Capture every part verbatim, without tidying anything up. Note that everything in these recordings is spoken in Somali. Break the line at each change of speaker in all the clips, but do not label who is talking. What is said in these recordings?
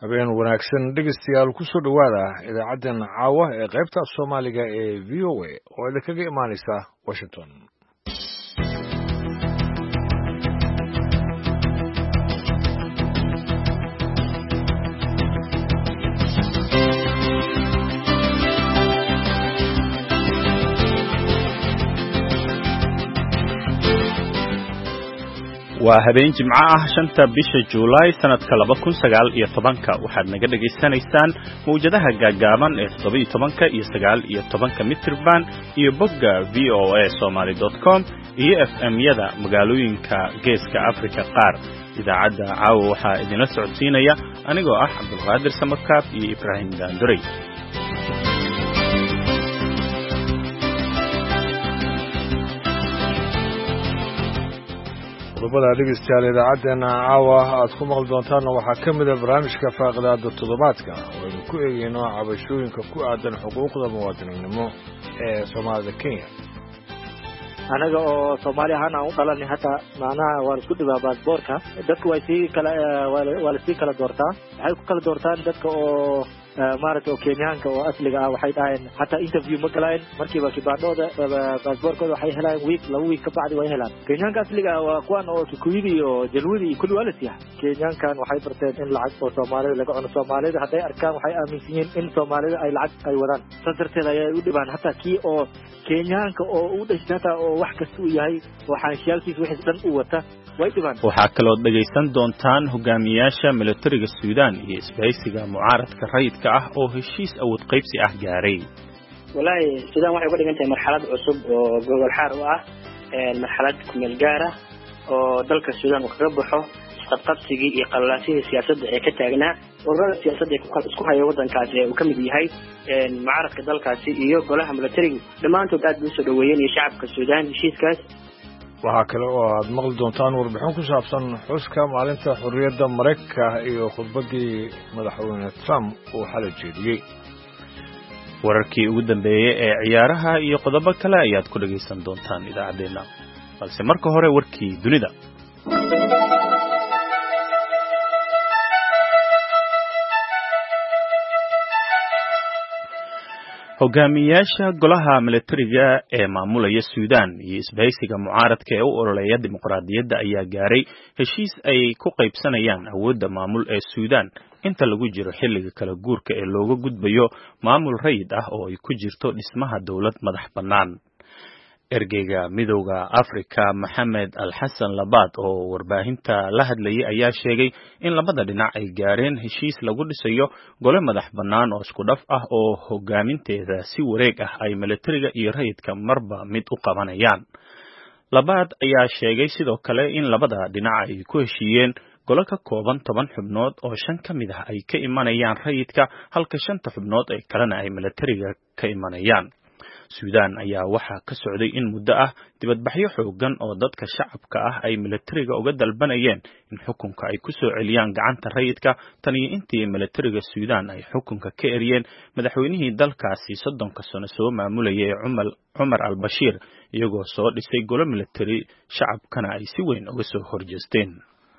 habeen wanaagsan dhegeystayaal ku soo dhawaada idaacadan caawa ee qaybta Soomaaliga ee V O A oo idinkaga imaanaysa Washington.
waa habeen jimco ah shanta bisha Juulaay sanadka laba kun sagaal iyo tobanka waxaad naga dhageysanaysaan mawjadaha gaagaaban ee toddoba iyo tobanka iyo sagaal iyo tobanka mitirban iyo bogga v o a somali dot com iyo F M-yada magaalooyinka geeska Afrika qaar. idaacadda caawa waxaa idinla socodsiinaya anigoo ah Cabdulqaadir Samakaab iyo Ibrahim Daanduray.
qodobada dhegeystayaal idaacadeena caawa aad ku maqli doontaan waxaa ka mid ah barnaamijka faaqadaada toddobaadka oo aynu ku eegayno cabashooyinka ku aadan xuquuqda muwaadiniinimo ee Soomaalida Kenya.
anaga oo Soomaali ahaan aan u dhalanay hata macnaha waa isku dhibaa baasaboorka dadku way si kala waa la si kala doortaa waxay ku kala doortaan dadka oo maaragtay oo Kenyaanka oo asliga ah waxay dhaayeen hata interview ma galaan markiiba kibaadooda baasaboorkooda waxay helaan week laba week ka bacdi way helaan. Kenyaanka asliga ah waa kuwan oo Kikuyu iyo Jalwadi kulli waa la siyaa. Kenyaankan waxay barteen in lacag oo Soomaalida laga cuno. Soomaalida hadday arkaan waxay aaminsan yihiin in Soomaalida ay lacag ay wadaan sadarteed ayay u dhibaan hata kii oo Kenyaanka oo u dhashtay oo wax kasta uu yahay waxaan shaalkiis wixii dhan u wata way dhibaan.
waxaa kaloo dhageysan doontaan hogaamiyaasha militariga Suudaan iyo isbahaysiga mucaaradka rayidka ah oo heshiis awood qaybsi ah gaaray.
wallahi Suudaan waxay ku dhigan tahay marxalad cusub oo gobol xaar u ah ee marxalad ku meel gaar ah oo dalka Suudaan uu kaga baxo isqabqabsigii iyo qalalaasihii siyaasadda ee ka taagnaa ururada siyaasadda ee ku isku haya wadankaasi ee uu ka mid yahay ee mucaaradka dalkaasi iyo golaha militariga dhammaantood aad u soo dhaweeyeen shacabka Suudaan heshiiskaas.
waxaa kale oo aad maqli doontaan warbixin ku saabsan xuska maalinta xurriyadda Mareykanka iyo khudbadii madaxweyne Trump uu xalay jeediyey.
wararkii ugu dambeeyay ee ciyaaraha iyo qodobo kale ayaad ku dhageysan doontaan idaacadeena balse marka hore warkii dunida. hogaamiyaasha golaha militariga ee maamulaya Suudaan iyo isbahaysiga mucaaradka ee u ololeeya dimuqraadiyadda ayaa gaaray heshiis ay ku qaybsanayaan awoodda maamul ee Suudaan inta lagu jiro xilliga kala guurka ee looga gudbayo maamul rayid ah oo ay ku jirto dhismaha dawlad madax bannaan. ergeyga midowda Afrika Maxamed Al-Xasan Labaad oo warbaahinta la hadlayay ayaa sheegay in labada dhinac ay gaareen heshiis lagu dhisayo gole madax bannaan oo isku dhaf ah oo hogaaminteeda si wareeg ah ay militariga iyo rayidka marba mid u qabanayaan. Labaad ayaa sheegay sidoo kale in labada dhinac ay ku heshiiyeen gole ka kooban toban xubnood oo shan ka mid ah ay ka imanayaan rayidka halka shanta xubnood ee kalena ay militariga ka imanayaan. Suudaan ayaa waxaa ka socday in muddo ah dibadbaxyo xoogan oo dadka shacabka ah ay militariga uga dalbanayeen in xukunka ay ku soo celiyaan gacanta rayidka tan iyo intii militariga Suudaan ay xukunka ka eriyeen madaxweynihii dalkaasi soddonka sano soo maamulayay Umar Umar al-Bashir iyagoo soo dhisay gole militari shacabkana ay si weyn uga soo horjeesteen.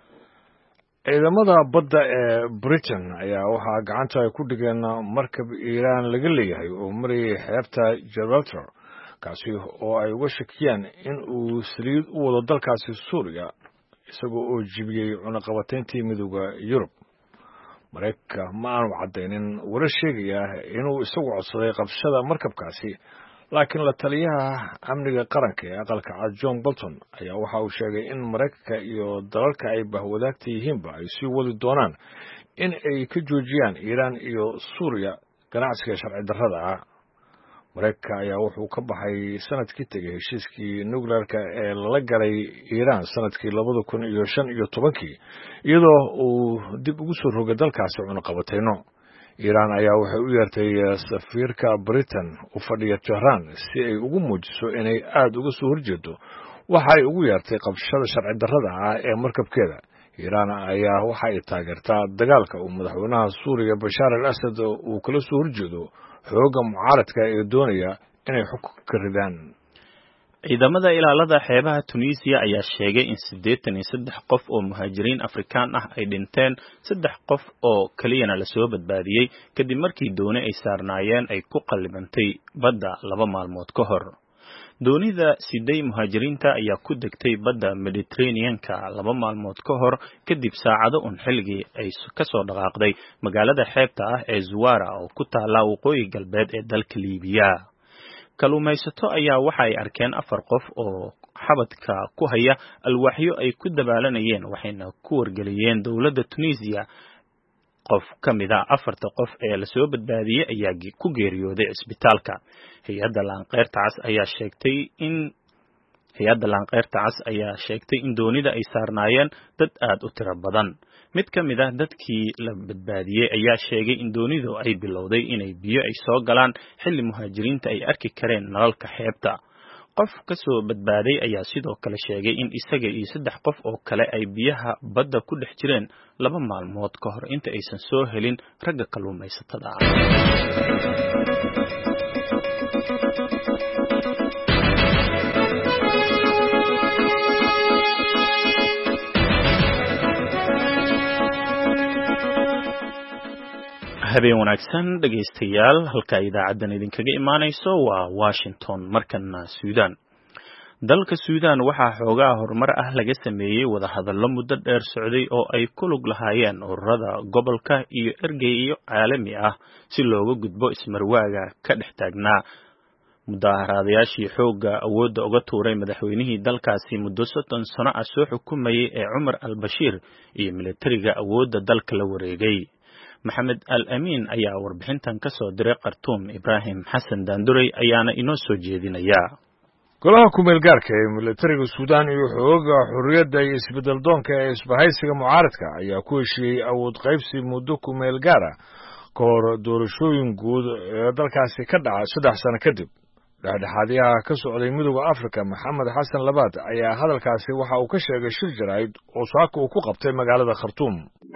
ciidamada badda ee Britain ayaa waxaa gacanta ay ku dhigeen markab Iiraan laga leeyahay oo marayay xeebta Gibraltar kaasi oo ay uga shakiyaan in uu saliid u wado dalkaasi Suuriya isagoo oo jibiyey cunaqabatayntii midowga Yurub. Mareykanka ma aanu cadeynin warar sheegaya inuu isagu codsaday qabshada markabkaasi, laakiin la taliyaha amniga qaranka ee aqalka cad John Bolton ayaa waxa uu sheegay in Mareykanka iyo dalalka ay bahwadaagta yihiinba ay sii wadi doonaan in ay ka joojiyaan Iiraan iyo Suuriya ganacsiga sharci darrada ah. Mareykanka ayaa wuxuu ka baxay sanadkii tegay heshiiskii nuclearka ee lala galay Iiraan sanadkii labada kun iyo shan iyo tobankii iyadoo uu dib ugu soo rogay dalkaasi cunaqabatayno. Iiraan ayaa waxay u yeertay safiirka Britain u fadhiya Tehran si ay ugu muujiso inay aad uga soo horjeedo waxa ay ugu yeertay qabshada sharci darrada ah ee markabkeeda. Iiraan ayaa waxa ay taageertaa dagaalka uu madaxweynaha Suuriya Bashar al-Assad uu kala soo horjeedo xoogga mucaaradka ee doonaya inay xukunka ka ridaan.
ciidamada ilaalada xeebaha Tunisia ayaa sheegay in siddeetan iyo saddex qof oo muhaajiriin Afrikaan ah ay dhinteen, saddex qof oo kaliyana la soo badbaadiyay kadib markii dooni ay saarnaayeen ay ku qallibantay badda laba maalmood ka hor. doonida siday muhaajiriinta ayaa ku degtay badda Mediterranean-ka laba maalmood ka hor kadib saacado un xilligii ay ka soo dhaqaaqday magaalada xeebta ah ee Zuwara oo ku taala waqooyi galbeed ee dalka Liibiya. Kalluumaysato ayaa waxa ay arkeen afar qof oo xabadka ku haya alwaaxyo ay ku dabaalanayeen, waxayna ku wargeliyeen dowladda Tunisia. qof ka mid ah afarta qof ee la soo badbaadiyay ayaa ku geeriyooday isbitaalka. Hay'adda Laanqeyrta Cas ayaa sheegtay in hay'adda Laanqeyrta Cas ayaa sheegtay in doonida ay saarnaayeen dad aad u tiro badan. Mid ka mid ah dadkii la badbaadiyay ayaa sheegay in doonidu ay bilowday inay biyo ay soo galaan xilli muhaajiriinta ay arki kareen nalalka xeebta. qof ka soo badbaaday ayaa sidoo kale sheegay in isaga iyo saddex qof oo kale ay biyaha badda ku dhex jireen laba maalmood ka hor inta aysan soo helin ragga kalluumaysatada ah. habeen wanaagsan dhegaystayaal, halka idaacadan idinkaga imaanayso waa Washington. markana Suudaan. dalka Suudaan waxaa xoogaa horumar ah laga sameeyay wada hadallo muddo dheer socday oo ay ku lug lahaayeen ururada gobolka iyo ergeyo caalami ah si looga gudbo ismarwaaga ka dhex taagnaa. mudaaharaadayaashii xooga awoodda uga tuuray madaxweynihii dalkaasi muddo soddon sano ah soo xukumayay ee Cumar al-Bashir iyo militariga awoodda dalka la wareegay. Maxamed Al-Amin ayaa warbixintan ka soo diray Khartoum. Ibrahim Xasan Daanduray ayaana inoo soo jeedinaya.
golaha ku-meel gaarka ee militariga Suudaan iyo xooga xurriyadda iyo isbedel doonka ee isbahaysiga mucaaradka ayaa ku heshiiyey awood qaybsi muddo ku-meel gaara ka hor doorashooyin guud ee dalkaasi ka dhaca saddex sano kadib. dhexdhexaadyaha ka socday midowga Afrika Maxamed Xasan Labaad ayaa hadalkaasi waxa uu ka sheegay shir jaraa'id oo saaka uu ku qabtay magaalada Khartoum.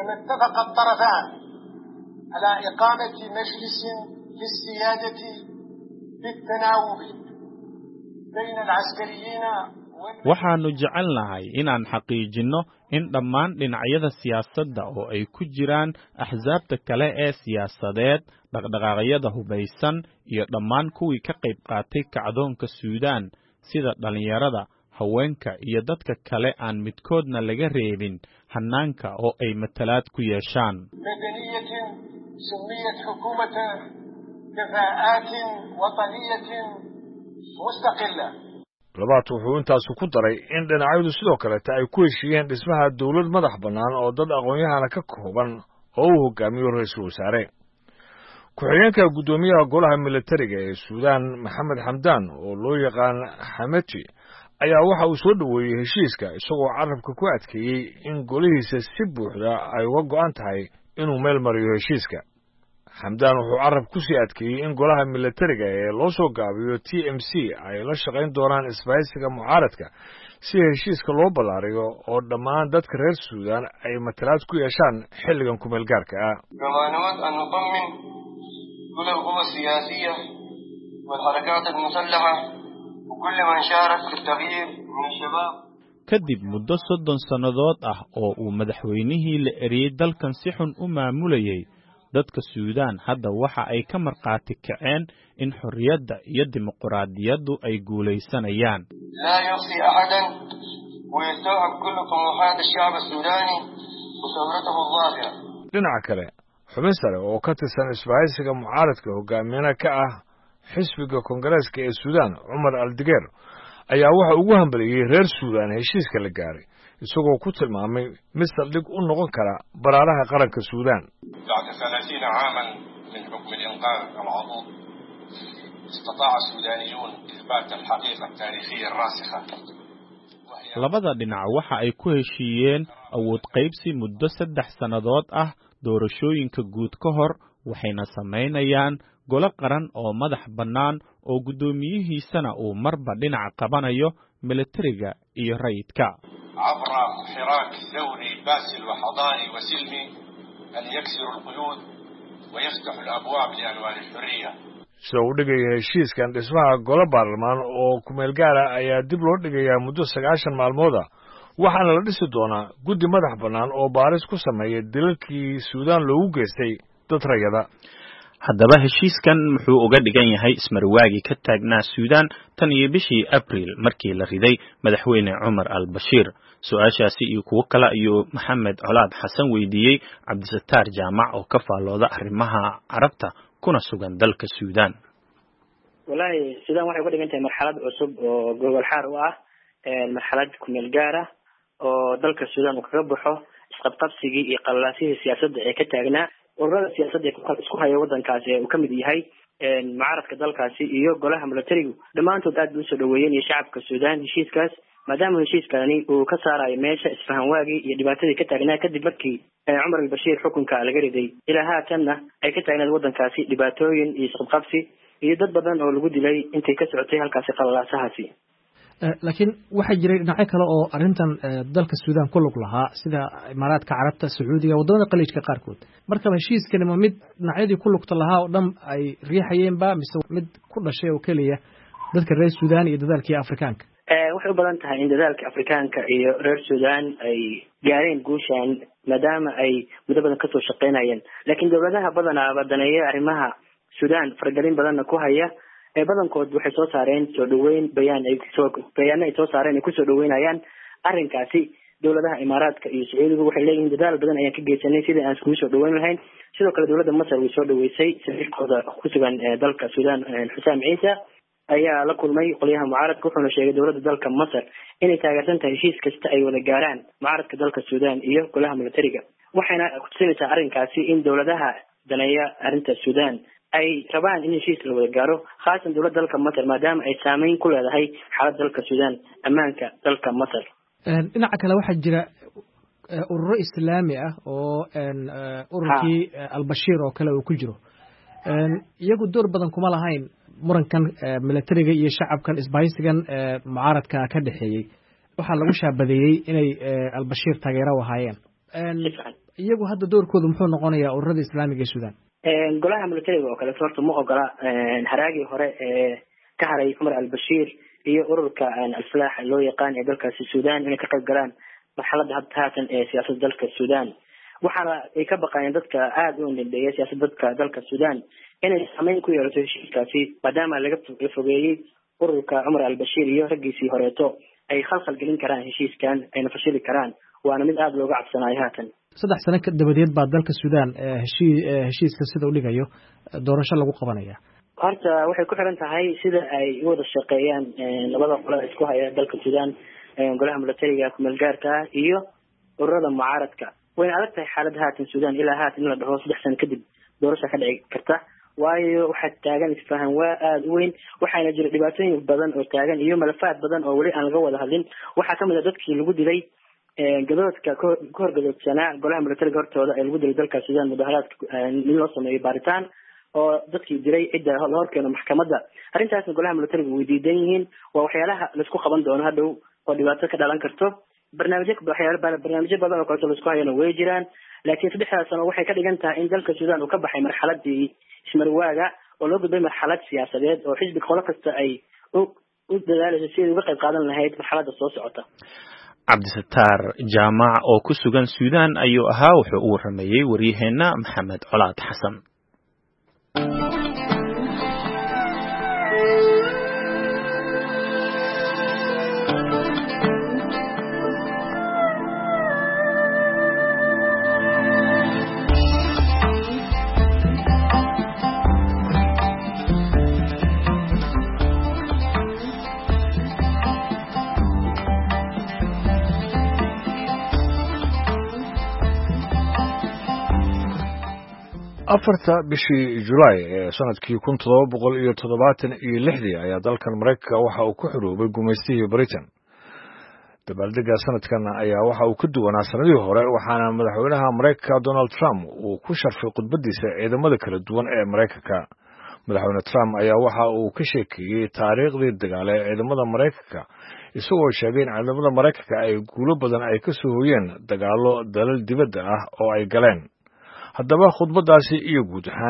على إقامة مجلس للسيادة بالتناوب بين العسكريين.
waxaanu jecelnahay inaan xaqiijinno in dhammaan dhinacyada siyaasadda oo ay ku jiraan axsaabta kale ee siyaasadeed, dhaqdhaqaaqyada hubaysan iyo dhammaan kuwii ka qayb qaatay kacdoonka Suudaan sida dhalinyarada, haweenka iyo dadka kale aan midkoodna laga reebin hannaanka oo ay matalaad ku yeeshaan.
سميت حكومة كفاءات وطنية مستقلة.
labaad wuxuu intaas ku daray in dhinacyadu sidoo kale ay ku heshiiyeen dhismaha dawlad madax bannaan oo dad aqoon-yahana ka kooban oo uu hogaamiyo ra'iisul wasaare. ku-xigeenka guddoomiyaha golaha militariga ee Suudaan Maxamed Xamdaan oo loo yaqaan Xamati ayaa waxa uu soo dhaweeyay heshiiska, isagoo carabka ku adkeeyey in golihiisa si buuxda ay uga go'an tahay inuu meel mariyo heshiiska. Xamdaan wuxuu carab ku sii adkeeyey in golaha militariga ee loo soo gaabiyo T M C ay la shaqayn doonaan isbahaysiga mucaaradka si heshiiska loo ballaariyo oo dhammaan dadka reer Suudaan ay matalaad ku yeeshaan xilligan ku-meel gaarka ah.
كما أن نطمن كل القوى السياسية والحركات المسلحة وكل من شارك في التغيير من الشباب.
kadib muddo soddon sannadood ah oo uu madaxweynihii la eriyey dalkan si xun u maamulayay, dadka Suudaan hadda waxa ay ka marqaati kaceen in xorriyadda iyo dimuqraadiyaddu ay guulaysanayaan.
لا يخفي أحدا ويستوعب كل طموحات الشعب السوداني وثورته الظاهرة.
dhinaca kale, xubin sare oo ka tirsan isbahaysiga mucaaradka hogaamiyana ka ah xisbiga koongareeska ee Suudaan Cumar al-Digeer ayaa waxa ugu hambaliyey reer Suudaan heshiiska la gaaray, isagoo ku tilmaamay mid saldhig u noqon kara baraaraha qaranka Suudaan.
بعد ثلاثين عاما من حكم الإنقاذ العضوض استطاع السودانيون إثبات الحقيقة التاريخية الراسخة.
labada dhinac waxa ay ku heshiiyeen awood qaybsi muddo saddex sannadood ah doorashooyinka guud ka hor, waxayna samaynayaan golo qaran oo madax bannaan oo guddoomiyihiisana uu marba dhinac qabanayo militariga iyo rayidka.
عبر حراك ثوري باسل وحضاري وسلمي أن يكسر القيود ويفتح الأبواب لأنوار الحرية.
sida uu dhigaya heshiiskan dhismaha golo baarlamaan oo kumeel gaara ayaa dib loo dhigayaa muddo sagaashan maalmooda waxaana la dhisi doonaa guddi madax bannaan oo baaris ku sameeya dilalkii suudaan loogu geystay dad rayada.
haddaba heshiiskan muxuu uga dhigan yahay ismarwaagii ka taagnaa suudaan tan iyo bishii abriil markii la riday madaxweyne cumar al-bashiir? su-aashaasi iyo kuwo kale ayuu maxamed colaad xasan weydiiyey cabdisataar jaamac oo ka faallooda arrimaha carabta kuna sugan dalka suudaan.
wallaahi suudaan waxay uga dhigan tahay marxalad cusub oo gobol xaar u ah marxalad kumeel gaar ah oo dalka suudaan uu kaga baxo isqabqabsigii iyo qalalaasihii siyaasadda ee ka taagnaa ururada siyaasadda ee isku haya waddankaasi ee uu ka mid yahay mucaaradka dalkaasi iyo golaha milatarigu dhammaantood aad bay usoo dhaweeyeen iyo shacabka suudaan heshiiskaas maadaama heshiiskani uu ka saarayo meesha isfahan waagii iyo dhibaatadii ka taagnaa kadib markii cumar al-bashiir xukunka laga riday ilaa haatanna ay ka taagnaed waddankaasi dhibaatooyin iyo isqabqabsi iyo dad badan oo lagu dilay intay ka socotay halkaasi qalalaasahaasi.
laakiin waxaa jiray dhinacyo kale oo arrintan dalka suudaan ku lug lahaa sida imaaraadka carabta sacuudiga waddamada khaliijka qaarkood markaba heshiiskani ma mid dhinacyadii ku lugta lahaa oo dhan ay riixayeenba mise mid ku dhashay oo keliya dadka reer suudaan iyo dadaalkii afrikaanka?
waxay u badan tahay in dadaalka afrikaanka iyo reer suudaan ay gaareen guushan maadaama ay muddo badan kasoo shaqeynayeen laakiin dowladaha badanaaba daneeya arrimaha suudaan faragelin badanna ku haya ee badankood waxay soo saareen soo dhaweyn bayaan ay soo bayaano ay soo saareen ay kusoo dhaweynayaan arrinkaasi. dowladaha imaaraadka iyo sacuudiga waxay leeyihiin dadaal badan ayaan ka geysanay sidii aan iskugu soo dhaweyn lahayn. sidoo kale dowladda masar way soo dhaweysay safiirkooda ku sugan dalka suudaan xusaam ciise ayaa la kulmay qolyaha mucaaradka wuxuuna sheegay dowladda dalka masar inay taageersan tahay heshiis kasta ay wada gaaraan mucaaradka dalka suudaan iyo golaha milatariga waxayna kutusinaysaa arrinkaasi in dowladaha daneeya arrinta suudaan ay rabaan in heshiis la wada gaaro khaasan dowladda dalka masar maadaama ay saameyn ku leedahay xaaladda dalka suudaan ammaanka dalka masar.
dhinaca kale waxaa jira ururo islaami ah oo ururkii al-bashiir oo kale uu ku jiro iyagu door badan kuma lahayn murankan milatariga iyo shacabkan isbahaysigan mucaaradka ka dhexeeyey waxaa lagu shaabadeeyey inay al-bashiir taageero ahaayeen. iyagu hadda doorkoodu muxuu noqonayaa ururada islaamiga ee suudaan?
golaha milatariga oo kale horta ma ogola haraagii hore ee ka haray cumar al-bashiir iyo ururka al-falaax loo yaqaan ee dalkaasi suudaan inay ka qayb galaan marxaladda hadda haatan ee siyaasadda dalka suudaan. waxaana ay ka baqayeen dadka aada u indhendheeya siyaasadda dadka dalka suudaan inay saameyn ku yeelato heshiiskaasi maadaama laga la fogeeyey ururka cumar al-bashiir iyo raggiisii horeeto ay khalkhal gelin karaan heshiiskan ayna fashili karaan waana mid aada looga cabsanayo haatan.
saddex sano dabadeed baa dalka suudaan heshii heshiiska sida u dhigayo doorasho lagu qabanaya.
horta waxay ku xiran tahay sida ay u wada shaqeeyaan labada qolo isku haya dalka suudaan golaha milatariga kumeel gaarka ah iyo ururada mucaaradka. wayna adag tahay xaaladda haatan suudaan ilaa haatan in la dhaho saddex sano kadib doorasha ka dhici karta waayo waxaa taagan isfahan waa aada u weyn waxaana jira dhibaatooyin badan oo taagan iyo malafaad badan oo weli aan laga wada hadlin. waxaa kamid a dadkii lagu dilay gadoodka ka horgadoodsanaa golaha milatariga hortooda ee lagu dilay dalka suudaan mudaharaadka in loo sameeyo baaritaan oo dadkii diray cidda la horkeeno maxkamadda. arrintaasna golaha milatariga way diidan yihiin waa waxyaalaha laisku qaban doono hadhow oo dhibaato ka dhalan karto. barnaamijyo waxyaala barnaamijyo badan oo kaleeto laisku hayana way jiraan laakiin saddexdaas sano waxay ka dhigan tahay in dalka suudaan uu ka baxay marxaladii ismarwaaga oo loo gudbay marxalad siyaasadeed oo xisbi qolo kasta ay u dadaalayso si ay uga qayb qaadan lahayd marxaladda soo socota.
cabdisataar jaamac oo ku sugan suudaan ayuu ahaa wuxuu u waramayey waryaheena maxamed colaad xasan.
afarta bishii julaay ee sanadkii kun toddoba boqol iyo toddobaatan iyo lixdii ayaa dalkan maraykanka waxa uu ku xoroobay gumaystihii britain. dabaaldega sanadkan ayaa waxa uu ka duwanaa sanadihii hore waxaana madaxweynaha maraykanka donald trump uu ku sharfay khudbadiisa ciidamada kala duwan ee maraykanka. madaxweyne trump ayaa waxa uu ka sheekeeyey taariikhdii dagaale ee ciidamada maraykanka isagoo sheegay in ciidamada maraykanka ay guulo badan ay ka soo hooyeen dagaallo dalal dibadda ah oo ay galeen. haddaba khudbadaasi iyo guud ahaan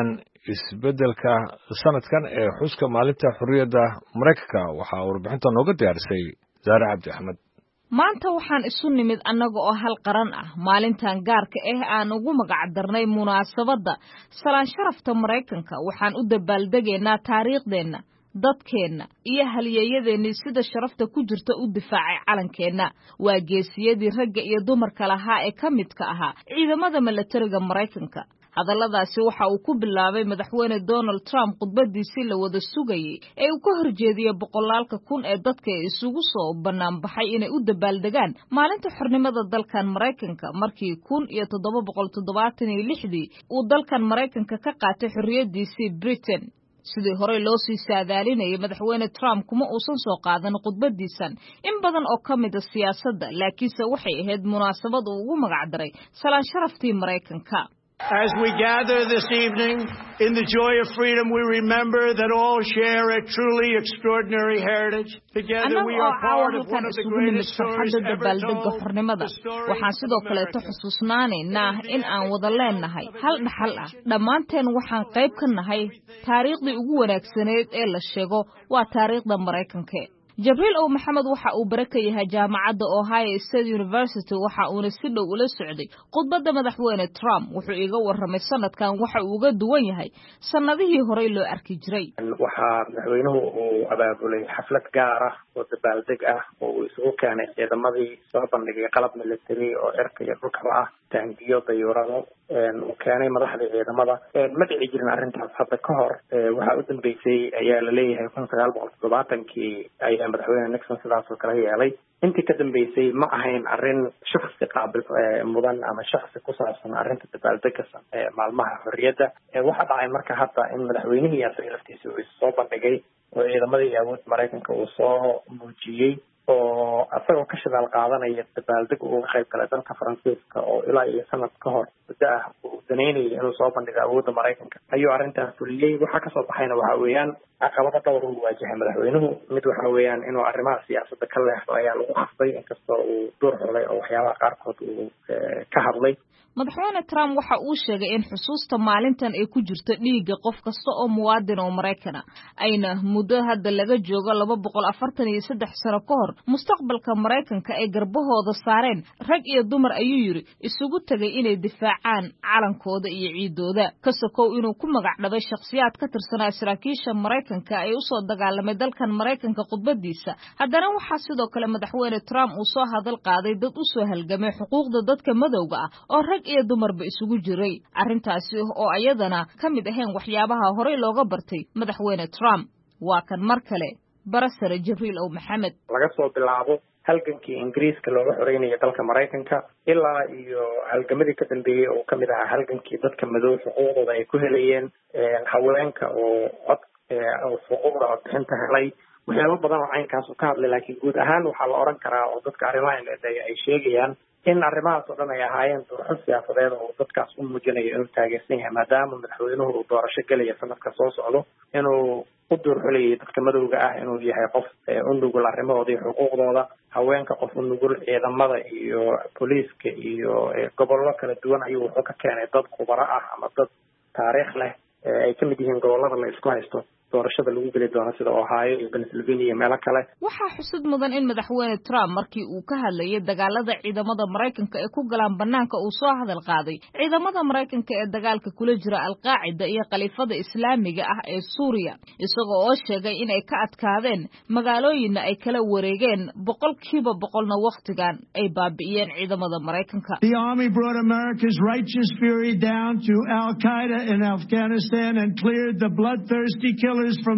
isbeddelka sanadkan ee xuska maalinta xorriyadda maraykanka waxaa warbixinta nooga diyaarisay zaare cabdi axmed.
maanta waxaan isu nimid annaga oo hal qaran ah maalintan gaarka ah aan ugu magac darnay munaasabadda salaan sharafta maraykanka. waxaan u dabaaldegaynaa taariikhdeenna, dadkeenna iyo halyeeyadeennii sida sharafta ku jirta u difaacay calankeenna. waa geesiyadii ragga iyo dumarka lahaa ee ka midka ahaa ciidamada milatariga maraykanka. hadalladaasi waxa uu ku bilaabay madaxweyne Donald Trump khudbadiisii la wada sugayay ee uu ka horjeediyay boqolaalka kun ee dadka isugu soo banaan baxay inay u dabaaldegaan maalinta xornimada dalkan Mareykanka markii kun iyo toddoba boqol toddobaatan iyo lixdii uu dalkan Mareykanka ka qaatay xorriyadiisii Britain. sidii hore loo sii saadaalinayay madaxweyne Trump kuma uusan soo qaadan khudbadiisan in badan oo ka mid ah siyaasadda, laakiinse waxay ahayd munaasabad uu ugu magac daray salaan sharaftii Mareykanka.
As we gather this evening in the joy of freedom, we remember that all share a truly extraordinary heritage. Together we are part of one of the greatest stories ever told.
waxaan sidoo kaleeto xusuusnaanaynaa in aan wada leenahay hal dhaxal ah. dhammaanteen waxaan qayb ka nahay taariikhdii ugu wanaagsaneed ee la sheego waa taariikhda Mareykanka. Jibriil oo Maxamed waxa uu baraka yahay jaamacadda Ohio State University waxa uu si dhow ula socday khudbadda madaxweyne Trump. wuxuu iga warramay sanadkan waxa uu uga duwan yahay sanadihii hore loo arki jiray.
waxa madaxweynuhu uu abaabulay xaflad gaar ah oo dabaaldeg ah oo uu isugu keenay ciidamadii soo bandhigay qalab military oo cirka iyo dhulka ah, taangiyo, dayuurado, uu keenay madaxda ciidamada. ma dhici jirin arrintaas hadda ka hor. waxa u dambeysay ayaa la leeyahay kun sagaal boqol toddobaatankii ayaa madaxweyne Nixon sidaas oo kale yeelay. intii ka dambeysay ma ahayn arrin shakhsi qaabil mudan ama shakhsi ku saabsan arrinta dabaaldega maalmaha xorriyadda. waxa dhacay marka hadda in madaxweynihii asaga laftiisa uu soo bandhigay oo ciidamadii awood Mareykanka uu soo muujiyey oo asagoo ka shidaal qaadanaya dabaaldeg uga qayb galay dalka Faransiiska oo ilaa iyo sanad ka hor muddo ah uu daneynayay inuu soo bandhigo awoodda Mareykanka ayuu arrintaas fuliyey. waxaa kasoo baxayna waxa weeyaan caqabado dhowr uu waajahay madaxweynuhu. mid waxa weeyaan inuu arrimaha siyaasadda ka leexdo ayaa lagu khasbay, inkastoo uu door xulay oo waxyaabaha qaarkood uu ka hadlay.
madaxweyne Trump waxa uu sheegay in xusuusta maalintan ay ku jirto dhiigga qof kasta oo muwaadin oo Mareykan ah, ayna muddo hadda laga joogo laba boqol afartan iyo saddex sano ka hor mustaqbalka Mareykanka ay garbahooda saareen rag iyo dumar ayuu yiri isugu tagay inay difaacaan calankooda iyo ciidooda. ka sokow inuu ku magac dhabay shakhsiyaad ka tirsanaa saraakiisha Mareykanka ay u soo dagaalamay dalkan Mareykanka khudbadiisa. haddana waxaa sidoo kale madaxweyne Trump uu soo hadal qaaday dad u soo halgamay xuquuqda dadka madowga ah oo rag iyo dumarba isugu jiray. arrintaasi oo ayadana ka mid ahayn waxyaabaha horey looga bartay madaxweyne Trump. waa kan mar kale barasare Jibriil oo Maxamed.
laga soo bilaabo halgankii Ingiriiska looga xoreynayay dalka Mareykanka ilaa iyo halgamadii ka dambeeyay oo kamid ahaa halgankii dadka madow xuquuqdooda ay ku helayeen, haweenka oo cod oo xuquuqda codbixinta helay, waxyaabo badan oo caynkaas uu ka hadlay. laakiin guud ahaan waxaa la oran karaa oo dadka arrimaha ay sheegayaan in arrimahaas oo dhan ay ahaayeen doorasho siyaasadeed oo dadkaas u muujinayo inuu taageersan yahay, maadaama madaxweynuhu uu doorasho gelaya sanadka soo socdo, inuu u duurxulayay dadka madowga ah inuu yahay qof u nugul arrimahooda iyo xuquuqdooda, haweenka qof u nugul, ciidamada iyo booliiska iyo gobollo kala duwan ayuu wuxuu ka keenay dad khubaro ah ama dad taariikh leh ay ka mid yihiin gobollada la isku haysto doorashada lagu geli doono sida Ohio iyo Pennsylvania iyo meelo kale.
waxaa xusid mudan in madaxweyne Trump markii uu ka hadlayay dagaalada ciidamada Mareykanka ee ku galaan banaanka uu soo hadal qaaday ciidamada Mareykanka ee dagaalka kula jira Al-Qaacida iyo Khaliifada Islaamiga ah ee Suuriya, isagoo oo sheegay in ay ka adkaadeen magaalooyin ay kala wareegeen boqolkiiba boqolna waqtigan ay baabi'iyeen ciidamada Mareykanka.
The army brought America's righteous fury down to Al-Qaeda in Afghanistan and cleared the bloodthirsty killers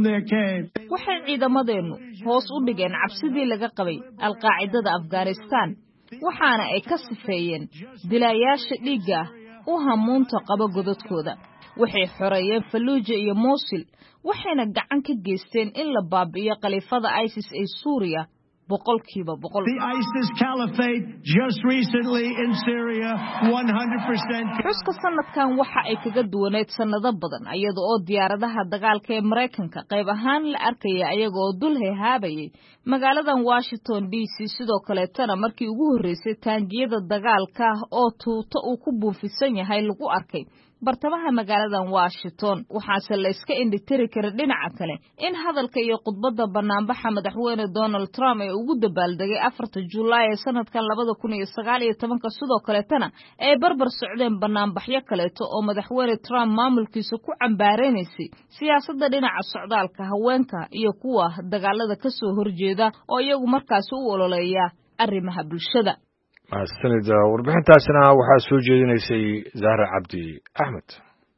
waxay ciidamadeenu hoos u dhigeen cabsidii laga qabay Al-Qaacidada Afghanistan, waxaana ay ka sifeeyeen dilaayaasha dhiigga u hamuunta qaba godadkooda. waxay xoreeyeen Fallujah iyo Mosul, waxayna gacan ka geysteen in la baabi'iyo khaliifada ISIS ee Suuriya boqolkiiba boqol.
The ISIS caliphate just recently in Syria one hundred percent.
xuska sanadkan waxa ay kaga duwaneed sanado badan iyada oo diyaaradaha dagaalka ee Mareykanka qayb ahaan la arkaya ayaga oo dul heehaabayay magaaladan Washington D C. sidoo kale tana markii ugu horeysay taangiyada dagaalka oo tuuto uu ku buufisan yahay lagu arkay bartamaha magaaladan washington waxaase la iska indhitiri kara dhinaca kale in hadalka iyo khudbadda banaanbaxa madaxweyne donald trump ee ugu dabaaldegay afarta julaay ee sanadkan labada kun iyo sagaal iyo tobanka sidoo kaleetana ay barbar socdeen banaanbaxyo kaleeto oo madaxweyne trump maamulkiisa ku cambaaraynaysay siyaasadda dhinaca socdaalka haweenka iyo kuwa dagaalada ka soo horjeeda oo iyagu markaasi u ololeeya arrimaha bulshada.
mahadsanid warbixintaasina waxaa soo jeedinaysay zahra cabdi axmed.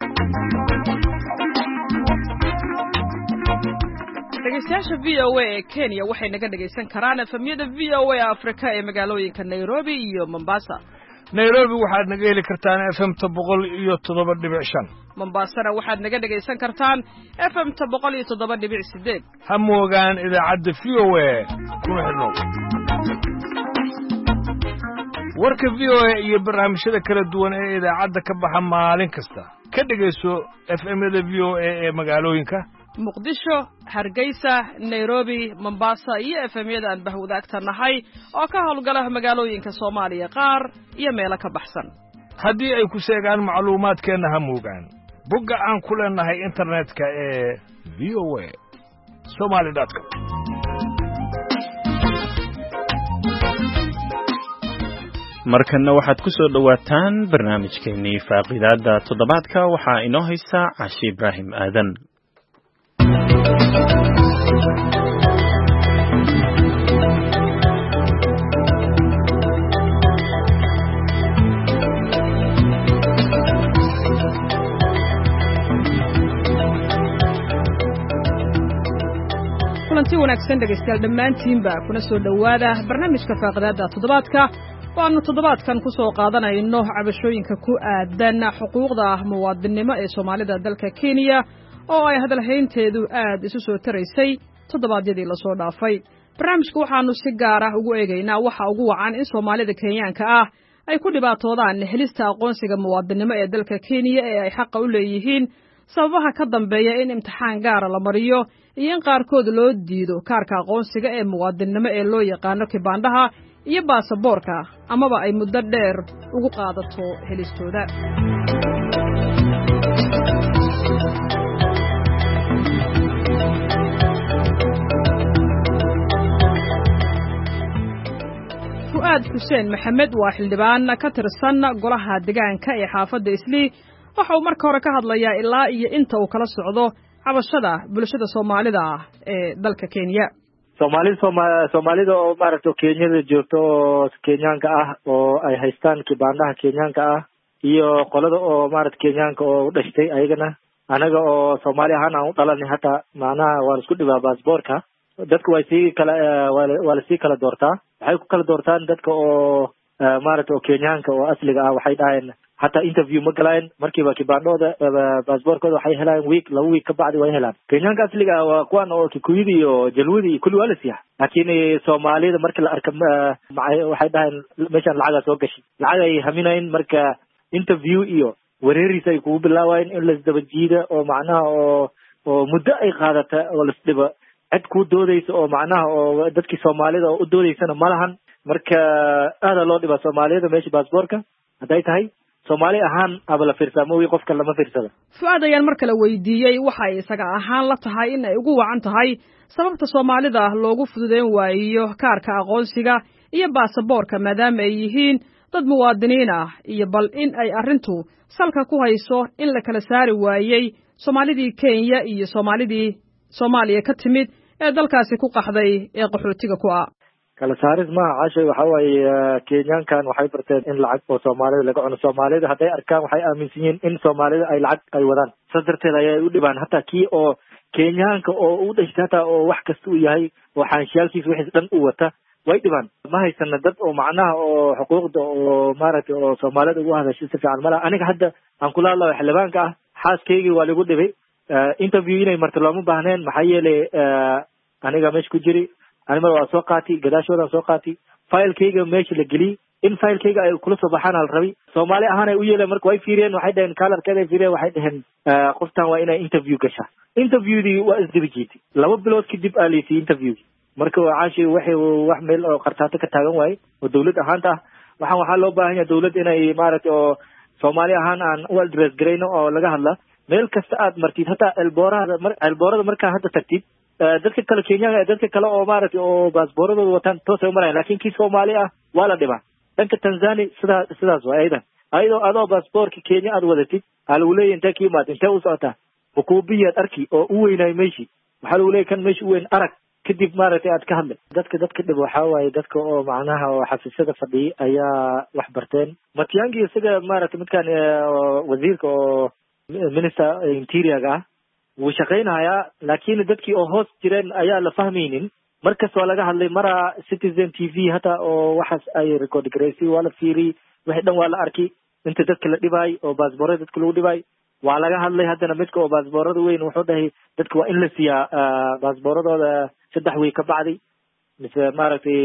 dhegeystayaasha v o a ee kenya waxay naga dhegaysan karaan efemyada v o a afrika ee magaalooyinka nairobi iyo mombasa.
nairobi waxaad naga heli kartaan f m ta boqol iyo toddoba dhibic shan.
mombasana waxaad naga dhegaysan kartaan f m ta boqol iyo toddoba dhibic sideed.
ha moogaan idaacadda v o a kuna xidhnow warka v o a iyo barnaamijyada kala duwan ee idaacadda ka baxa maalin kasta ka dhegayso f m-yada v o a ee magaalooyinka
muqdisho, hargeysa, nairobi, mombasa iyo f m-yada aan bahwadaagta nahay oo ka howlgala magaalooyinka soomaaliya qaar iyo meelo ka baxsan.
haddii ay ku sheegaan macluumaadkeenna ha moogaan bogga aan ku leenahay internetka ee v o a somali dot com.
markanna waxaad ku soo dhowaataan barnaamijkeennii faaqidaadda toddobaadka waxaa inoo haysaa cashi ibraahim aadan.
kulanti wanaagsan dhegaystayaal dhammaantiinba kuna soo dhowaada barnaamijka faaqidaadda toddobaadka waanu toddobaadkan ku soo qaadanayno cabashooyinka ku aadan xuquuqda muwaadinimo ee soomaalida dalka Kenya oo ay hadalhaynteedu aad isu soo taraysay toddobaadyadii la soo dhaafay. barnaamijku waxaanu si gaar ah ugu eegaynaa waxa ugu wacan in Soomaalida Kenyaanka ah ay ku dhibaatoodaan helista aqoonsiga muwaadinimo ee dalka Kenya ee ay xaq u leeyihiin, sababaha ka dambeeya in imtixaan gaar la mariyo iyo in qaarkood loo diido kaarka aqoonsiga ee muwaadinimo ee loo yaqaano kibaandhaha iyo baasaboorka amaba ay muddo dheer ugu qaadato helistooda. fu'aad xuseen maxamed waa xildhibaan ka tirsan golaha deegaanka ee xaafadda Islii. waxa uu marka hore ka hadlayaa ilaa iyo inta uu kala socdo cabashada bulshada Soomaalida ah ee dalka Kenya.
Soomaalida Soomaalida oo maaragtay Kenyada joogto oo Kenyaanka ah oo ay haystaan kibaandaha Kenyaanka ah iyo qolada oo maaragtay Kenyaanka oo u dhashtay ayagana anaga oo Soomaali ahaan aan u dhalanay hata macnaha waan isku dhibaa baasaboorka. dadku way sii kala waa la sii kala doortaa waxay ku kala doortaan dadka oo maaragtay oo Kenyaanka oo asliga ah waxay dhaheen hatta interview ma galaan markiiba kibaandhooda baasaboorkooda waxay helaan week laba week ka bacdi way helaan. Kenyaanka asliga ah waa kuwan oo Kikuyada iyo Jalwada iyo kulli waa la siiyaa, laakiin Soomaalida markii la arka waxay dhaheen meeshan lacag soo gashay lacag ay haminayn marka interview iyo wareeris ay kugu bilaawayeen in la isdaba jiida oo macnaha oo oo muddo ay qaadata oo la isdhiba cid ku doodaysa oo macnaha oo dadkii Soomaalida oo u doodaysana malahan marka aad loo dhiba Soomaalida meesha baasaboorka haday tahay Soomaali ahaan aba la fiirsamo wi qofka lama fiirsado.
fu'aad ayaan mar kale weydiiyey waxa ay isaga ahaan la tahay in ay ugu wacan tahay sababta Soomaalida loogu fududeyn waayo kaarka aqoonsiga iyo baasaboorka maadaama ay yihiin dad muwaadiniin ah iyo bal in ay arrintu salka ku hayso in la kala saari waayay Soomaalidii Kenya iyo Soomaalidii Soomaaliya ka timid ee dalkaasi ku qaxday ee qaxootiga ku ah.
kala saaris ma caashay waxa way Kenyaankan waxay barteen in lacag oo Soomaalida laga cuno. Soomaalida haday arkaan waxay aaminsan yihiin in Soomaalida ay lacag ay wadaan sadarteed ay u dhibaan hatta kii oo Kenyaanka oo u dhashtay oo wax kasta uu yahay oo xaanshiyaalkiisa wixii dhan u wata way dhibaan. ma haysan dad oo macnaha oo xuquuqda oo maaragtay oo Soomaalida ugu hadashay si fiican mala. aniga hadda aan kula hadlayo xildhibaanka ah xaaskeygi waa lagu dhibay interview inay marto looma baahneen maxaa yeelay aniga meesha ku jiri anima waa soo qaati gadaashooda soo qaati filekeyga meesha la geli in filekeyga ay kula soo baxaan al rabi Soomaali ahaan ay u yeeleen marka way fiiriyeen waxay dhaheen kalarkeeda ay fiiriyeen waxay dhaheen qoftan waa inay interview gashaa. interviewdii waa isdaba jiitay laba bilood kadib aa leeyay interviewdii marka waa caashi waxay wax meel oo qartaato ka taagan waay oo dawlad ahaanta ah waxaan waxaa loo baahan yahay dawlad inay maaragtay oo soomaali ahaan aan u address garayno oo laga hadla meel kasta aad martid hataa elboorada elboorada markaa hadda tagtid dadka kale kenyaanka dadka kale oo maaragtay oo baasbooradooda wataan toosay umarayan laakiin kii soomaali ah waa la dhibaa dhanka tanzania sidaa sidaas waa aydan ayadoo adoo baasboorka kenya aad wadatid waxaa lagu leeyahy intee ka imaad intee u socotaa hukuubiyaad arki oo u weynaay meeshii waxaa lagu leeyahy kan meesha u weyn arag kadib maaragtay aad ka hadlay dadka dadka dhib waxaa waaye dadka oo macnaha oo xafiisyada fadhiyay ayaa wax barteen Matiang'i isaga maaragtay midkaan wasiirka oo minister interior-ga ah wuu shaqaynayaa laakiin dadkii oo hoos jireen ayaa la fahmaynin markas waa laga hadlay mara Citizen T V hata oo waxaas ay record gareysay waa la fiiriyay wixii dhan waa la arkay inta dadka la dhibaay oo baasboorada dadka lagu dhibaay waa laga hadlay haddana midka oo baasboorada weyn wuxuu dhahay dadka waa in la siiyaa baasbooradooda saddex wiil ka bacdi mise maaragtay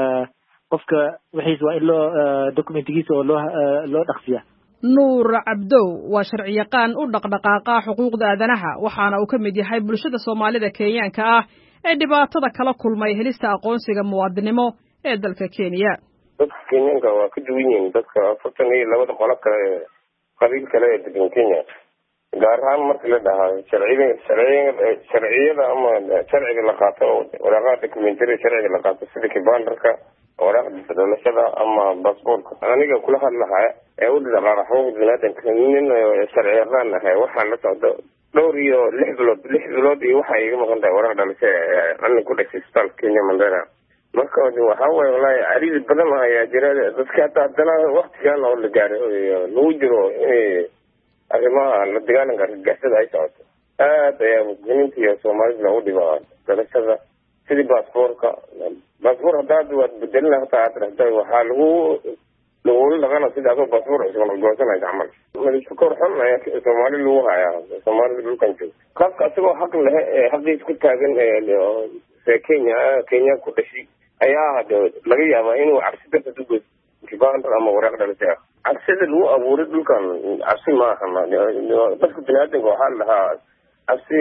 qofka wixiis waa in loo documentigiisa oo loo loo dhaqsiyaa
nuur cabdow waa sharci yaqaan u dhaqdhaqaaqa xuquuqda aadanaha waxaana uu ka mid yahay bulshada soomaalida kenyaanka ah ee dhibaatada kala kulmay helista aqoonsiga muwaadinimo ee dalka Kenya
dadka kenyaanka waa ka duwan yihiin dadka afartan iyo labada qolo kale qabiil kale ee degan Kenya gaar ahaan marka la dhahaa sharciga sharciga sharciyada ama sharciga la qaato waraaqada documentary sharciga la qaato sida kibandarka waraaqda dhalashada ama passportka aniga kula hadlahay ee u dhaqaaqo xuquuqda bini'aadamka nin sharci yaqaan ah waxaan la socdo dhowr iyo lix bilood lix bilood iyo waxa iga maqan tahay waraaqda dhalashada aan ku dhashay isbitaalka Kenya Mandera marka waxa weeye wallahi ariid badan ayaa jira dadka haddana waqtigan oo la gaaray lagu jiro in arrimaha la dagaalanka argagixisada ay socoto aad ayaa muslimiinta iyo soomaalida lagu dhibaa dhalashada sidii baasaboorka baasaboor haddaad waad bedelin hataa aad dhahday waxaa lagu lagu dhaqana sida adoo baasaboor cusub la goosanaysa camal madaxda kor xun ayaa soomaali lagu hayaa soomaalida dhulkan jooga qofka asagoo xaq leh ee xaqiis ku taagan ee Kenya Kenya ku dhashay ayaa laga yaabaa inuu cabsi darteed u geysto kibandar ama waraaq dhalashada cabsida lagu abuuray dhulkan cabsi ma aha dadka bini'aadamka waxaa lahaa cabsi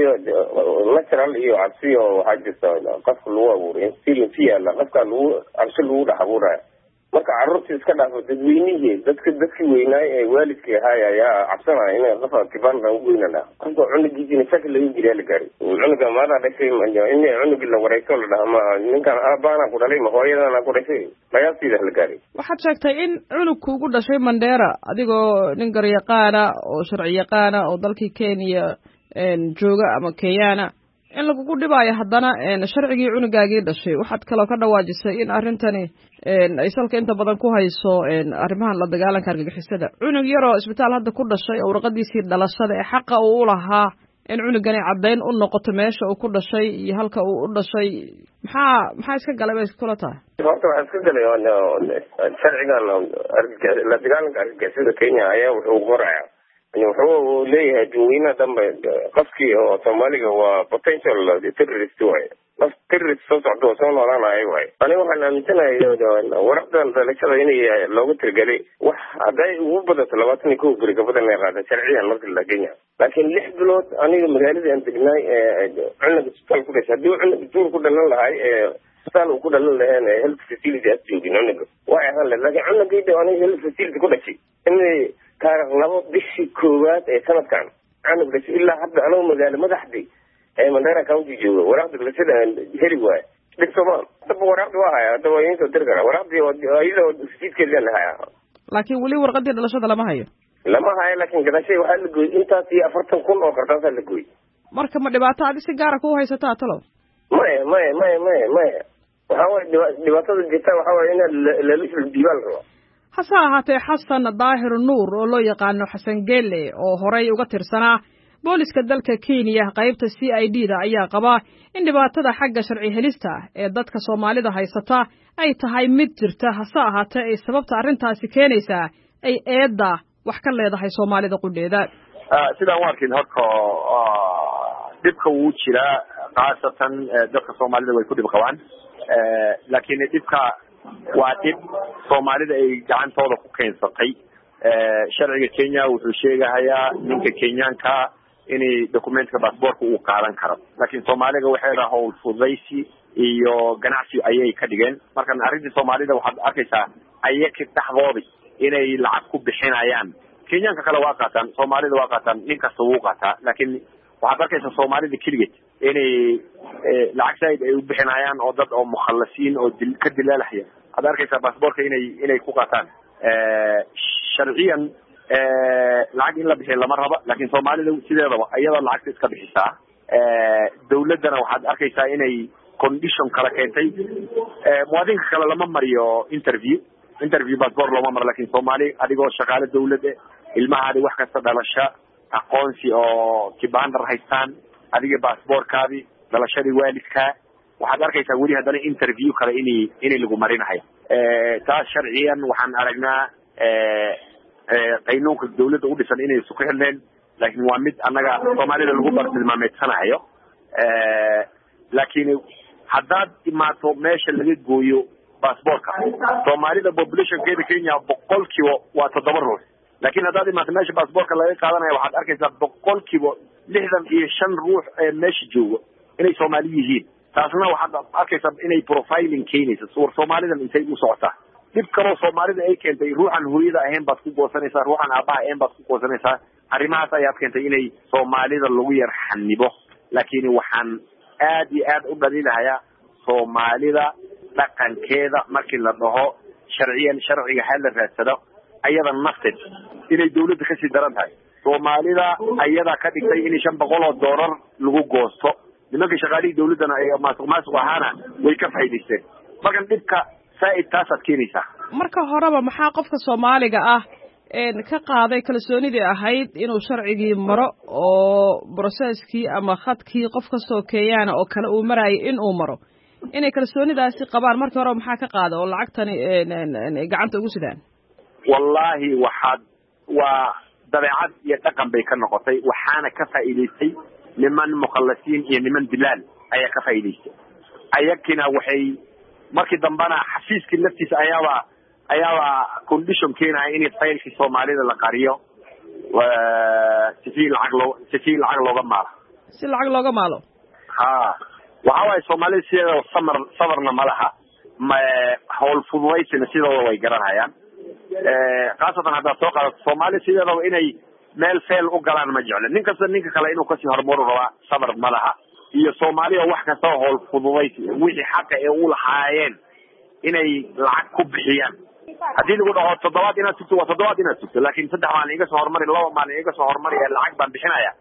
natural iyo cabsi oo waxaa jirta qofka lagu abuuray feeling fiyaala qofka lagu cabsi lagu dhex abuuraya marka carruurtii iska dhaafo dadweynihii dadka dadkii weynaay ee waalidkii ahaay ayaa cabsanaya inay qofka kibandar u weynana qofka cunugiisina shaki laga jiriyaa la gaaray cunuga maadaa dhashay in cunugii la wareyso la dhaha ma ninkan aabaana ku dhalay ma hooyadana ku dhashay mayaastiida la gaaray
waxaad sheegtay in cunugku ugu dhashay Mandera adigoo nin garyaqaana oo sharci yaqaana oo dalkii Kenya jooga ama Kenyana in lagu dhibaayo haddana sharcigii cunugaagii dhashay waxaad kaloo ka dhawaajisay in arrintani ay salka inta badan ku hayso arrimahan la dagaalanka argagixisada cunug yaroo isbitaal hadda ku dhashay oo warqadiisii dhalashada ee xaqa uu u lahaa in cunugani caddayn u noqoto meesha uu ku dhashay iyo halka uu u dhashay maxaa maxaa iska galay bay kula tahay
horta waxaa iska galay sharcigan la dagaalanka argagixisada Kenya ayaa wuxuu qorayaa wuxuu leeyahay dadweynaha dhanba qofkii oo Soomaaliga waa potential terrorist way qof terrorist soo socdo soo noolaanaya way aniga waxaan aaminsanahay waraqdan dhalashada inay loogu tirgalay wax hadday ugu badato labaatan iyo kow beri ka badan ay qaada sharciyan marka la Kenya laakiin lix bilood aniga magaalada aan degnay cunug isbitaal ku dhashay haddii cunug duur ku dhalan lahay isbitaal uu ku dhalan lahayn health facility aad joogin cunug waa ahaan laakiin cunugayda aniga health facility ku dhashay inay taariikh labo bishii koowaad ee sanadkan cunug dhashay ilaa hadda anoo magaalo madaxdii ee Mandera County jooga waraaqda dhalashada heli waaye dhib Soomaal hadda waraaqda waa haya hadda waa inta dirkara waraaqdii ayadoo siidkeeda la haya
laakiin weli warqadii dhalashada lama hayo
lama hayo laakiin gadashay waxaa la gooyay intaas iyo afartan kun oo qardaasa la gooyay
marka ma dhibaato adi si gaara ku haysataa talo
maya maya maya maya maya waxaa waaye dhibaatada jirta waxaa waaye in lalisla diiwaan rabo
hase ahaatee xasan daahir nuur oo loo yaqaano xasan geelle oo horey uga tirsanaa booliska dalka Kenya qaybta C I D da ayaa qaba in dhibaatada xagga sharci helista ee dadka Soomaalida haysata ay tahay mid jirta hase ahaatee ay sababta arrintaasi keenaysaa ay eedda wax ka leedahay Soomaalida qudheeda
sidaan waarkin horta dibka uu jira qaasatan dadka Soomaalida way ku dib qabaan laakiin dibka waa dib Soomaalida ay gacantooda ku keensatay sharciga Kenya wuxuu sheegayaa ninka Kenyaanka inay documentka passportka uu qaadan karo laakiin Soomaaliga waxay rahool fudaysi iyo ganacsi ayay ka dhigeen marka arrinta Soomaalida waxaad arkaysaa ayaka taxdoodi inay lacag ku bixinayaan kenyaanka kale waa qaataan, soomaalida waa qaataan, nin kasta wuu qaataa, laakiin waxaad arkaysaa soomaalida keligeed inay lacag saaid ay u bixinayaan oo dad oo mukhallasiin oo dil ka dilaalahaya aad arkaysaa baasaboorka inay inay ku qaataan. sharciyan lacag in la bixiyo lama raba, laakiin soomaalida sideedaba iyadoo lacagta iska bixisaa. dawladdana waxaad arkaysaa inay condition kala keentay. muwaadinka kale lama mariyo interview interview baasaboor looma maro, laakiin soomaali adigoo shaqaale dawladda, ilmahaadi wax kasta dhalasha, aqoonsi oo kibandar haystaan, adiga baasaboorkaadi, dhalashadii waalidkaa, waxaad arkaysaa weli haddana interview kale inay inay lagu marinahay. taas sharciyan waxaan aragnaa qaynuunka dawladda u dhisan inay isu ku xilneen, laakiin waa mid annaga soomaalida lagu bartilmaameedsanayo. laakiin haddaad imaato meesha laga gooyo baasaboorka, soomaalida populationkeeda Kenya boqolkiiba waa toddoba ruux, laakiin haddaad imaato meesha baasaboorka laga qaadanayo waxaad arkaysaa boqolkiiba lixdan iyo shan ruux ee meesha jooga inay Soomaali yihiin. taasna waxaad arkaysaa inay profiling keenaysa suur Soomaalidan intay u socotaa. dib kaloo Soomaalida ay keentay ruuxan hooyada ahayn baad ku goosanaysaa, ruuxan aabaha ahayn baad ku goosanaysaa. arrimahaas ayaad keentay inay Soomaalida lagu yar xanibo, laakiin waxaan aad iyo aad u dhaliilahayaa Soomaalida dhaqankeeda markii la dhaho sharciyan sharciga hal la raadsado ayada nafteed inay dawladda ka sii daran tahay. Soomaalida ayada ka dhigtay in shan boqol oo doolar lagu goosto, nimanka shaqaalihii dawladdana ay maasuq maasuq ahaana way ka faa'iidaysteen. markan dhibka saa'id taasaad keenaysaa.
marka horeba maxaa qofka Soomaaliga ah ka qaaday kalsoonidii ahayd inuu sharcigii maro oo processkii ama khadkii qof kastoo Kenyaana oo kale uu marayay in uu maro, inay kalsoonidaasi qabaan markii hore maxaa ka qaada oo lacagtani gacanta ugu sidaan?
wallahi waxaad waa dabeecad iyo dhaqan bay ka noqotay, waxaana ka faa'iidaystay niman mukhallasiin iyo niman dilaal ayaa ka faa'iidaystay. ayagina waxay markii dambana xafiiskii laftiisa ayaaba ayaaba condition keenaya in faylkii Soomaalida la qariyo si lacag loo si lacag looga maalo
si lacag looga maalo
ha waxa way Soomaalida sida samar sabarna malaha ma hawl fududaysina sidoo way garanayaan. ee qaasatan hadda soo qaado Soomaali sidoo inay meel feel u galaan ma jecla, nin kasta ninka kale inuu kasii horumaro raba sabar malaha. iyo Soomaaliya wax kasta hawl fududaysi wixii xaq ay u lahaayeen inay lacag ku bixiyaan. haddii lagu dhaho toddobaad inaad sugto waa toddobaad inaad sugto, laakiin saddex maalin iga soo horumari, laba maalin iga soo horumari lacag baan bixinaya.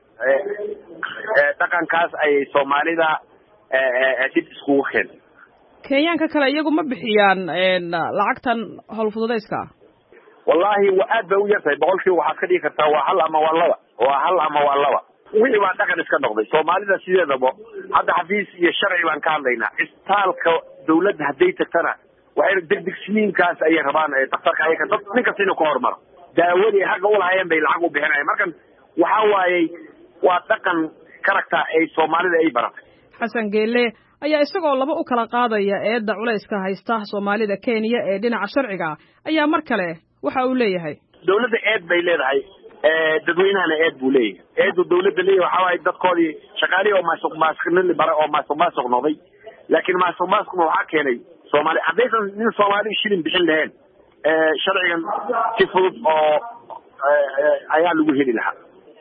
dhaqankaas ay Soomaalida dib iskugu keen.
Kenyaanka kale iyagu ma bixiyaan lacagtan hawl fududayska?
wallahi waa aad bay u yartahay, boqolkiiba waxaad ka dhigi kartaa waa hal ama waa laba, waa hal ama waa laba. wixii baa dhaqan iska noqday. Soomaalida sideedaba hadda xafiis iyo sharci baan ka hadlaynaa. istaalka dawladda hadday tagtana waxay degdeg siniinkaas ay rabaan dhakhtarka ay ka dad ninka sino ka hormar daawadii haga u lahaayeen bay lacag u bixinayaan. markan waxa waayay waa dhaqan karakter ay Soomaalida ay baratay.
Xasan Geele ayaa isagoo laba u kala qaadaya eedda culayska haysta Soomaalida Kenya ee dhinaca sharciga ayaa mar kale waxa uu leeyahay
dawladda eed bay leedahay, dadweynahana eed buu leeyahay. eedu dawladda leeyahay waxa waay dadkoodii shaqaalihi oo maasuq maasuqnimo bara oo maasuq maasuq noqday, laakiin maasuq maasuqna waxa keenay Soomaali haddaysan nin Soomaali shilin bixin lahayn ee sharcigan si fudud oo ayaa lagu heli lahaa.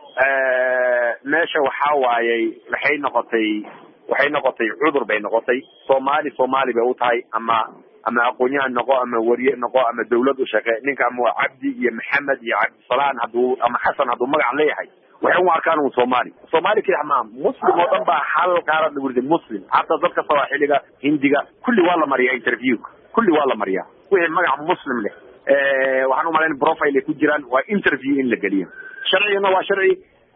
meesha waxa waayay waxay noqotay waxay noqotay cudur bay noqotay. Soomaali Soomaali bay u tahay ama ama aqoonyahan noqo ama wariye noqo ama dawlad u shaqeey, ninka ama Cabdi iyo Maxamed iyo Cabdi Salaan haduu ama Xasan haduu magac leeyahay waxay u arkaan uu Soomaali Soomaali kii ama muslim oo dhan baa hal qaarad lagu riday muslim. hatta dadka Soomaaliga Hindiga kulli waa la mariyaa interview, kulli waa la mariyaa wixii magac muslim leh. ee waxaan u maleyn profile ku jiraan waa interview in la galiyo. sharciyana waa sharci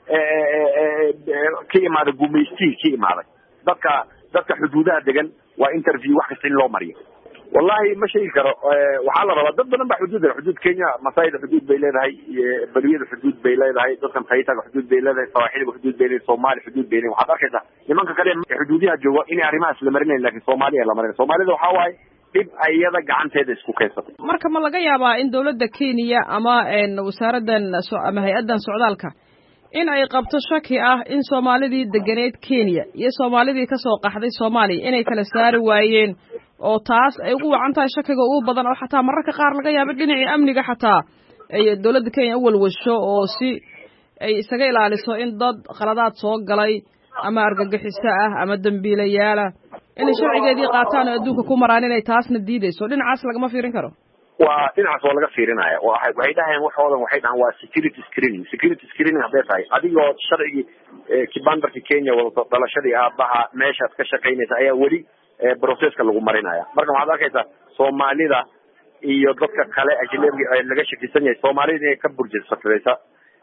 ee ka imaada gumaysti ka imaada dadka dadka xuduudaha degan waa interview wax kasta in loo mariyo. wallahi ma sheegi karo, waxaa la rabaa dad badan baa xuduud xuduud Kenya, Masaayda xuduud bay leedahay, Baliyada xuduud bay leedahay, dadkan Taytaga xuduud bay leedahay, Sawaaxiliga xuduud bay leedahay, Soomaali xuduud bay leedahay. waxaad arkaysaa nimanka kale xuduudiyaha jooga inay arrimahaas la marinayn, laakiin Soomaaliya la marin. Soomaalida waxa waaye dib ayada gacanteeda isku keensatay.
marka ma laga yaabaa in dawladda Kenya ama wasaaraddan ama hay'addan socdaalka in ay qabto shaki ah in Soomaalidii deganeed Kenya iyo Soomaalidii ka soo qaxday Soomaaliya inay kala saari waayeen oo taas ay ugu wacan tahay shakiga ugu badan oo xataa mararka qaar laga yaabo dhinacii amniga xataa ay dowladda Kenya u walwasho oo si ay isaga ilaaliso in dad qaladaad soo galay ama argagixiso ah ama dambiilayaal ah inay sharcigeedii qaataan oo adduunka ku maraan inay taasna diidayso dhinacaas lagama fiirin karo
waa dhinacaas waa laga fiirinaya waxay waxay dhahayaan waxoodan waxay dhahaan waa security screening security screening hadday tahay adigoo sharcigii kibandarka Kenya wada dhalashadii aabaha meeshaad ka shaqaynaysa ayaa weli processka lagu marinaya marka waxaad arkaysaa Soomaalida iyo dadka kale ajnabiga ay laga shakisan yahay Soomaalida inay ka burjisataysa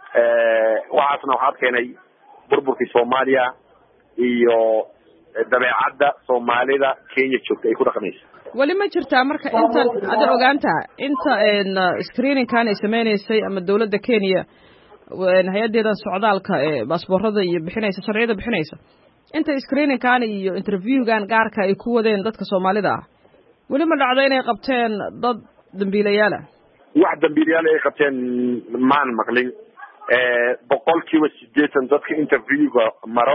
ee waxaasna waxaad keenay burburkii Soomaaliya iyo dabeecadda Soomaalida Kenya joogta ay ku dhaqmayso
wali ma jirtaa marka inta aad ogaantaa inta een screening kan ay sameeysay ama dawladda Kenya hay'adeeda socdaalka ee baasaboorada iyo bixinaysa sharciyada bixinaysa inta screening kan iyo interview gan gaarka ay ku wadeen dadka Soomaalida ah wali ma dhacday inay qabteen dad dambiilayaal ah
wax dambiilayaal ay qabteen maan maqlin ee boqolkiiba sideetan dadka interviewga maro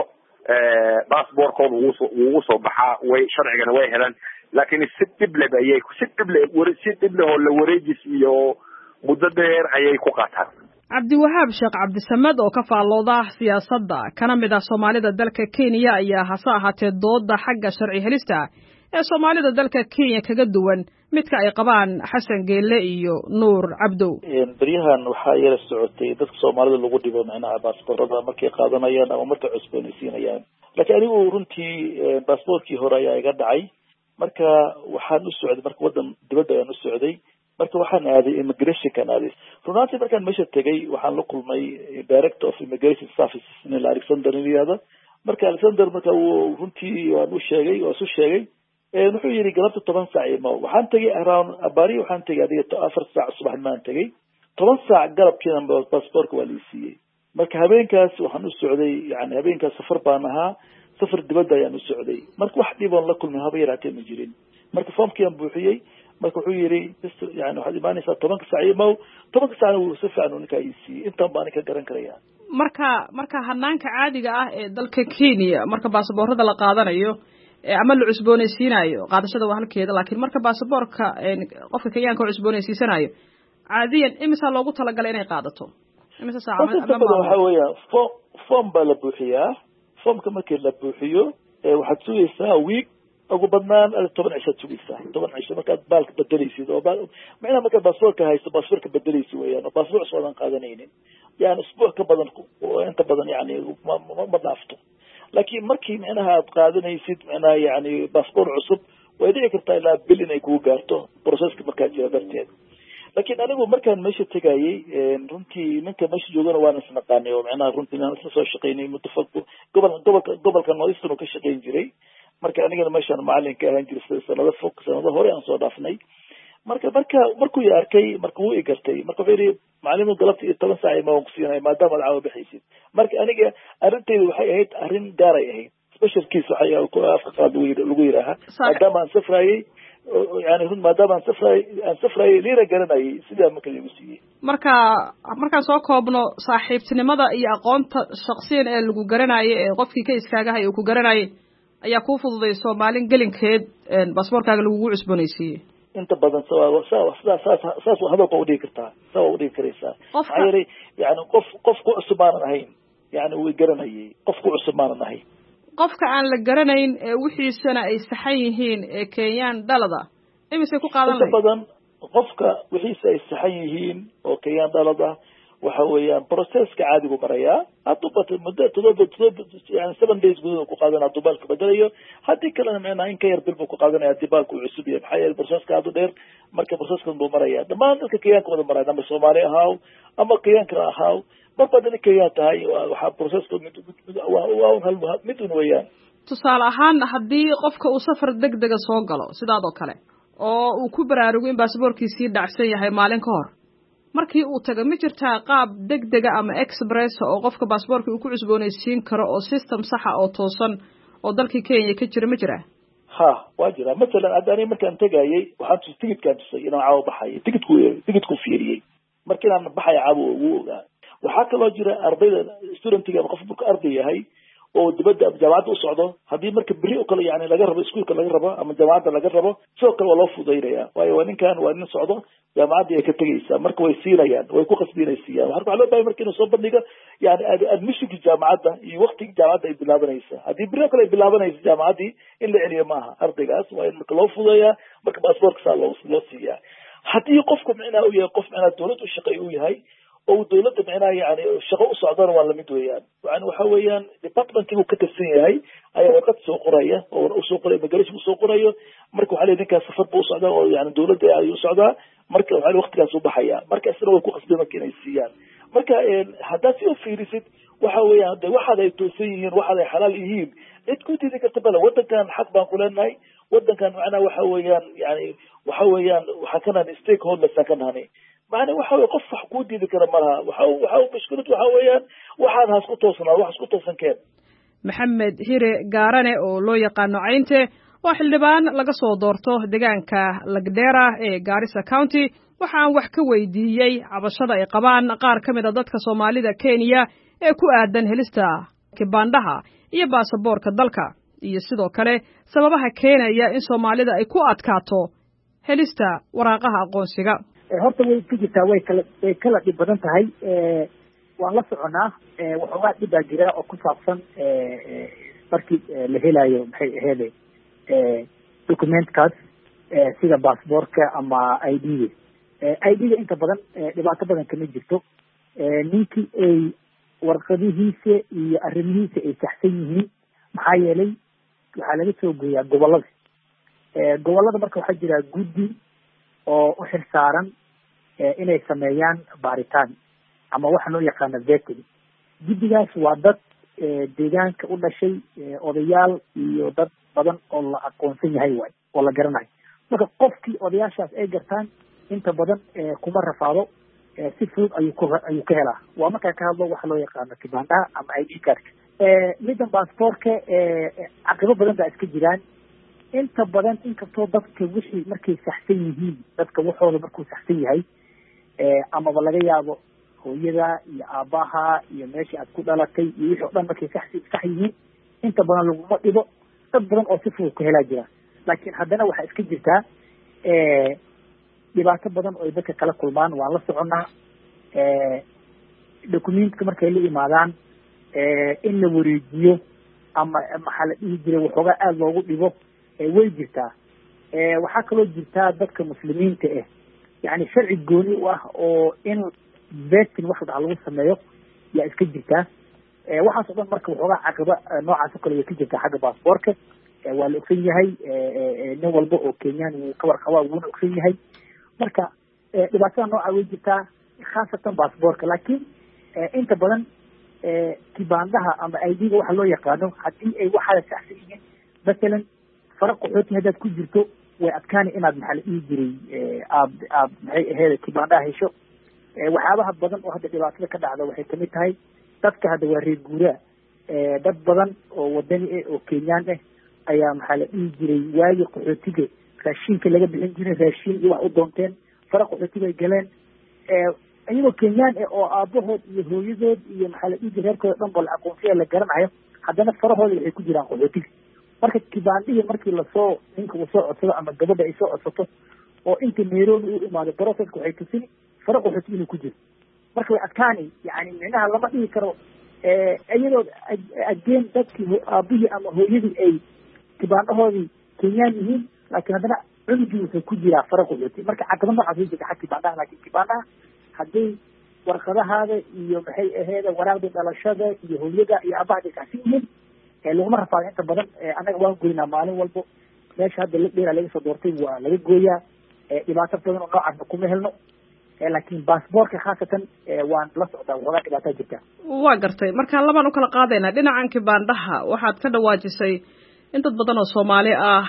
ee baasaboorkooda uu soo baxaa way sharcigana way helaan laakiin si dible ayay si dible si dible oo la wareejis iyo muddo dheer ayay ku qaataan
Cabdi Wahaab Sheekh Cabdi Samad oo ka faalooda siyaasadda kana mid ah Soomaalida dalka Kenya ayaa hasa ahaatee dooda xagga sharci helista ee Soomaalida dalka Kenya kaga duwan midka ay qabaan Xasan Geelle iyo Nuur Cabdow
bariyahan waxa yara socotay dadka Soomaalida lagu dhibo macnaha baasaboorada markay qaadanayaan ama markay cusboonaysiinayaan laakiin anigu runtii baasaboorkii hore ayaa iga dhacay marka waxaan u socday marka wadan dibadda ayaan u socday marka waxaan aaday immigration kan aaday runtii markaan meesha tagay waxaan la kulmay director of immigration services in Alexander Niyada marka Alexander marka uu runtii waan u sheegay oo soo sheegay ee wuxuu yiri galabta toban saac ma waxaan tagay around abari waxaan tagay adiga afar saac subax maan tagay toban saac galabkiina baasaboorka waa la siiyay marka habeenkaas waxaan u socday yani habeenkaas safar baan ahaa safar dibadda ayaan u socday marka wax dhiban la kulmay haba yaraatee ma jirin marka foomkii aan buuxiyay marka wuxuu yiri yani waxaad imaanaysaa tobanka saac iyo tobanka saac uu si fiican u ninka ay siiyay intaan baan ka garan karayaa
marka marka hanaanka caadiga ah ee dalka Kenya marka baasaboorada la qaadanayo ama la cusboonaysiinayo qaadashada waa halkeeda laakiin marka baasaboorka qofka Kenyaanka uu cusboonaysiisanayo caadiyan imisa loogu talagalay inay qaadato imisa saac
ama waxa weeyaan form baa la buuxiyaa formka markii la buuxiyo waxaad sugaysaa week ugu badnaan toban cisho sugaysaa toban cisho markaad baalka bedelaysid oo macnaha markaad baasaboorka haysto baasaboorka bedelaysid weeyaan oo baasaboor cusub aan qaadanaynin yani usbuuc ka badan inta badan yani ma dhaafto laakiin markii macnaha aad qaadanaysid macnaha yani baasaboor cusub way dhici kartaa ilaa bil inay kugu gaarto processka markaa jira darteed laakiin anigu markaan meesha tagayay runtii ninka meesha joogana waan isnaqaanay oo macnaha runtii aan isla soo shaqaynay mutafaqo gobol gobolka gobolka Northeastern oo ka shaqayn jiray marka anigana meeshaan macallin ka ahaan jiray sanado fog sanado hore aan soo dhaafnay marka marka markuu i arkay marka uu i gartay marka wuxuu yiri macallin galabta iyo toban saac ma waan ku siinay maadaama aad caawa bixaysid marka aniga arintaydu waxay ahayd arrin gaar ay ahayd special case waxay ku afka qaad lagu yiraahaa maadaama aan safrayay يعني رن ما دام أن سفر أن سفر ليرة جرنا سيدا ممكن يمسيه
marka markaan soo koobno saaxiibtinimada iyo aqoonta shakhsiyan ee lagu garanayay ee qofkii ka iskaagahay uu ku garanayay ayaa ku fududay Soomaaliin gelinkeed baasaboorkaaga lagu cusboonaysiiyay
inta badan sawa sawa saas saas hada ku dhigi kartaa sawa u dhigi karaysaa ayri yani qof qof ku cusbaan ahayn yani uu garanayay qof ku cusbaan ahayn
qofka aan la garanayn ee wixiisana ay saxan yihiin ee Kenyaan dhalada imise ku qaadan
lahayd badan qofka wixiisa ay saxan yihiin oo Kenyaan dhalada waxa weeyaan processka caadigu maraya haduu bato muddo todoba todoba yani seven days gudahood ku qaadanaa dubalka badalayo hadii kalena macna in ka yar bil buu ku qaadanaya dubalku cusub yahay maxay yahay processka aad u dheer marka processka buu maraya dhamaan dadka Kenyaanka wada maraya ama Soomaali ahaaw ama Kenyaanka ahaaw marka dadka Kenyaanka tahay waxa processka waa hal mid un weeyaan
tusaale ahaan haddii qofka uu safar degdeg ah soo galo sidaad oo kale oo uu ku baraarugo in baasaboorkiisii dhacsan yahay maalin ka hor markii uu tago ma jirtaa qaab degdeg ah ama express oo qofka baasaboorka uu ku cusboonaysiin karo oo system sax ah oo toosan oo dalka Kenya ka jira ma jira
ha waa jira mesela hadaan markaan tagayay waxaan tigidhka tusay inaan caawa baxay tigidhku tigidhku fiiriyay markii aan baxay caawa ugu ogaa waxaa kaloo jira ardayda studentiga qof marka arday yahay oo dibadda ama jaamacadda u socdo haddii marka beri oo kale yani laga rabo iskuulka laga rabo ama jaamacadda laga rabo sidoo kale waa loo fududaynaya waayo waa ninkan waa nin socdo jaamacaddii ay ka tegaysaa marka way siinayaan way ku qasbi inay siiyaan waxaa loo baahay marka inuu soo bandhigo yani admissionkii jaamacadda iyo waktigii jaamacadda ay bilaabanaysa haddii beri oo kale ay bilaabanaysa jaamacaddii in la celiyo maaha ardaygaas waa in marka loo fududeeyaa marka baasaboorka saa loo loo siiyaa haddii qofku micnaha u yahay qof micnaha dawladda u shaqeeya u yahay oo dawladda micnaha yani shaqo u socdana waa lamid weeyaan yani waxa weeyaan departmentkii uu ka tirsan yahay ayaa warqad soo qoraya oo usoo qoraya magaalashii usoo qorayo marka waxaa leeyahay ninkaas safar buu u socdaa oo yani dawladda ayuu socdaa marka waxaa waqtigaas u baxaya marka isna way ku qasbeen marka inay siiyaan marka haddaad si u fiirisid waxa weeyaan de waxaad ay toosan yihiin waxaad ay xalaal yihiin cid ku diidi karta bale wadankan xaq baan ku leenahay wadankan macnaha waxa weeyaan yani waxa weeyaan waxaa ka nahan stakeholders ka nahani macnaha waxa weeye qof wax kuu diidi kara malaha waxa waxa mushkilad waxa weeyaan waxaad has ku toosnaa wax isku toosan keen
maxamed hire gaarane oo loo yaqaano caynte waa xildhibaan laga soo doorto deegaanka lagdheera ee Garissa County waxaan wax ka weydiiyey cabashada ay qabaan qaar ka mid ah dadka Soomaalida Kenya ee ku aadan helista kibaandaha iyo baasaboorka dalka iyo sidoo kale sababaha keenaya in Soomaalida ay ku adkaato helista waraaqaha aqoonsiga
horta way ku jirtaa way kala way kala dhib badan tahay ee waan la soconaa ee waxoogaa dhib baa jira oo ku saabsan ee markii la helayo maxay ahayd ee documentkaas ee sida baasaboorka ama I D ee I D inta badan dhibaato badan kama jirto ee ninkii ay warqadihiisa iyo arrimihiisa ay saxsan yihiin maxaa yeelay waxaa laga soo gooyaa gobolada ee gobolada marka waxaa jira guddi oo u xirsaaran inay sameeyaan baaritaan ama waxa loo yaqaano vetting guddigaas waa dad deegaanka u dhashay odayaal iyo dad badan oo la aqoonsan yahay waay oo la garanayo marka qofkii odayaashaas ay gartaan inta badan kuma rafaado si fudud ayuu ku ayuu ka helaa waa markaa ka hadlo waxa loo yaqaano kibaandaha ama I D cardka middan baasaboorka caqibo badan baa iska jiraan inta badan inkastoo dadka wixii markay saxsan yihiin dadka waxooda markuu saxsan yahay amaba laga yaabo hooyada iyo aabaha iyo meeshii aad ku dhalatay iyo wixii o dhan markay sax sax yihiin inta badan laguma dhibo dad badan oo si fudud ku helaa jira laakiin haddana waxaa iska jirtaa dhibaato badan oo ay dadka kala kulmaan waan la soconnaa documentka markay la imaadaan in la wareejiyo ama maxaa la dhihi jiray waxoogaa aada loogu dhibo way jirtaa waxaa kaloo jirtaa dadka muslimiinta ah yani sharci gooni u ah oo in vetting wax dhaca lagu sameeyo yaa iska jirtaa waxaas oo dhan marka waxoogaa caqiba noocaas oo kale way ka jirtaa xagga baasaboorka waa la ogsan yahay nin walba oo kenyaan wuu ka warqabaa wuuna ogsan yahay marka dhibaatada nooca way jirtaa khaasatan baasaboorka laakiin inta badan kibaandaha ama I D-ga waxa loo yaqaano haddii ay waxaada saxsan yihiin masalan faraq qaxooti haddaad ku jirto way adkaani inaad maxaa la dhihi jiray aad aad maxay ahayd kibaandaha hesho waxyaabaha badan oo hadda dhibaatada ka dhacda waxay kamid tahay dadka hadda waa reer guuraa dad badan oo wadani ah oo kenyaan ah ayaa maxaa la dhihi jiray waagi qaxootiga raashinka laga bixin jiray raashin iyo wax u doonteen faraq qaxootiga ay galeen iyagoo kenyaan ah oo aabahood iyo hooyadood iyo maxaa la dhihi jiray reerkooda dhan ba la aqoonsiya la garanayo haddana farahooda waxay ku jiraan qaxootiga marka kibaandihii markii lasoo ninka uu soo codsado ama gabadha ay soo codsato oo inta nairobi u imaaday processka waxay tusini fara qaxooti inuu ku jiro marka way adkaani yani micnaha lama dhihi karo iyadoo ageen dadkii aabihii ama hooyadii ay kibaandahoodii kenyaan yihiin laakiin haddana cunugii wuxuu ku jiraa fara qaxooti marka caqaba noocaas way jirta xag kibaandaha laakiin kibaandaha hadday warqadahaada iyo maxay aheeda waraaqdii dhalashada iyo hooyada iyo aabaha ay kacsan yihiin laguma rafaado inta badan annaga waan goynaa maalin walbo meesha hadda la dheera laga soo doortay waa laga gooyaa dhibaato badan oo noocaasna kuma helno laakiin baasaboorka khaasatan waan la socdaa waxoogaa dhibaataa jirta
waa gartay marka labaan u kala qaadaynaa dhinacan kibaandaha waxaad ka dhawaajisay in dad badan oo Soomaali ah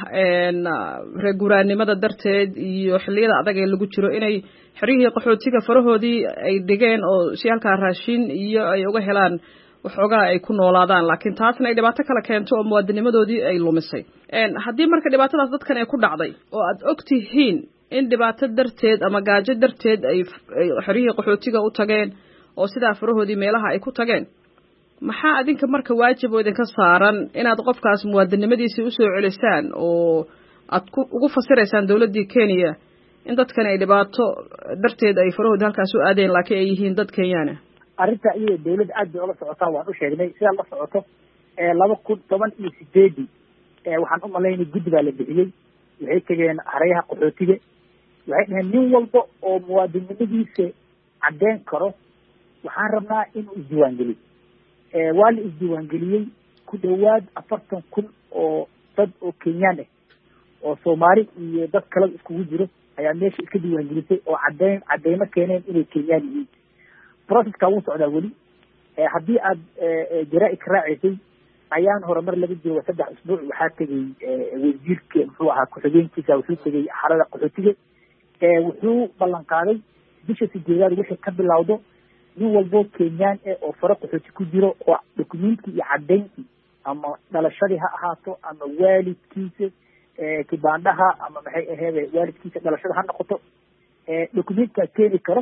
reer guuraanimada darteed iyo xilliyada adag ee lagu jiro inay xirihii qaxootiga farahoodii ay dhigeen oo si halkaa raashin iyo ay uga helaan waxoogaa ay ku noolaadaan laakiin taasna ay dhibaato kala keento oo muwaadinimadoodii ay lumisay haddii marka dhibaatadaas dadkan ay ku dhacday oo aad ogtihiin in dhibaato darteed ama gaajo darteed ay xerihii qaxootiga u tageen oo sidaa farahoodii meelaha ay ku tageen maxaa adinka marka waajib oo idinka saaran inaad qofkaas muwaadinimadiisa u soo celisaan oo aad ku ugu fasiraysaan dawladdii Kenya in dadkan ay dhibaato darteed ay farahooda halkaas u aadeen laakiin ay yihiin dad Kenyaana
arrinta iyo dawladda aad bay uga socotaa waan u sheegnay sida la socoto ee laba kun toban iyo sideed ee waxaan u malaynay guddi baa la bixiyay waxay tageen xarayaha qaxootiga waxay dhaheen nin walba oo muwaadinimadiisa caddeyn karo waxaan rabnaa inuu isdiiwaangeliyo ee waa la isdiiwaangeliyey ku dhowaad afartan kun oo dad oo Kenyaan ah oo Soomaali iyo dad kale iskugu jiro ayaa meesha iska diiwaangelisay oo caddeyn cadeymo keeneen inay Kenyaan yihiin processka wuu socdaa weli ee haddii aad jaraa'id raacisay ayaan horumar laga jiro saddex usbuuc waxaa tegay wasiirka muxuu ahaa ku-xigeenkiisa wuxuu tegay xarada qaxootiga ee wuxuu ballan qaaday bisha sideedaad wixii ka bilowdo nin walbo Kenyaan ee oo fara qaxooti ku jiro oo dukumiinti iyo caddeyntii ama dhalashadii ha ahaato ama waalidkiisa ee kibaandaha ama maxay ahayd waalidkiisa dhalashada ha noqoto ee dukumiintka keeni karo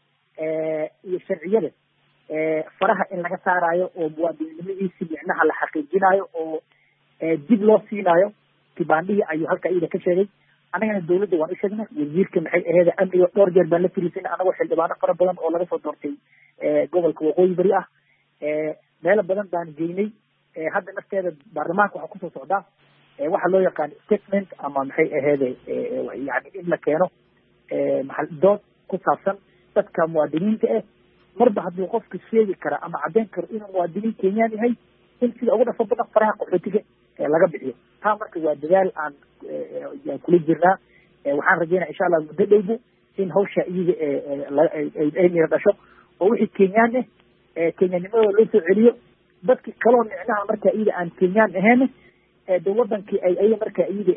ee iyo sharciyada ee faraha in laga saarayo oo muwaadinimadiisa micnaha la xaqiijinayo oo dib loo siinayo kibaandihii ayuu halka iyada ka sheegay anagana dawladda waan u sheegnay wasiirka maxay ahayd amniga dhowr jeer baan la firiisanay anagoo xildhibaano fara badan oo laga soo doortay gobolka waqooyi bari ah meelo badan baan geynay hadda nafteeda baarlamaanka waxaa kusoo socdaa waxa loo yaqaan statement ama maxay ahayd yani in la keeno maxal dood ku saabsan dadka muwaadiniinta ah marba hadduu qofka sheegi kara ama caddeyn karo inuu muwaadiniin Kenyaan yahay in sida ugu dhafo badan faraha qaxootiga laga bixiyo taa marka waa dadaal aan kula jirnaa waxaan rajeynaa insha Allah muddo dhowbo in hawsha iyaga ay mira dhasho oo wixii Kenyaan ah Kenyaanimada loo soo celiyo dadki kaloo micnaha marka iyada aan Kenyaan ahayn ee wadankii ay ay marka iyada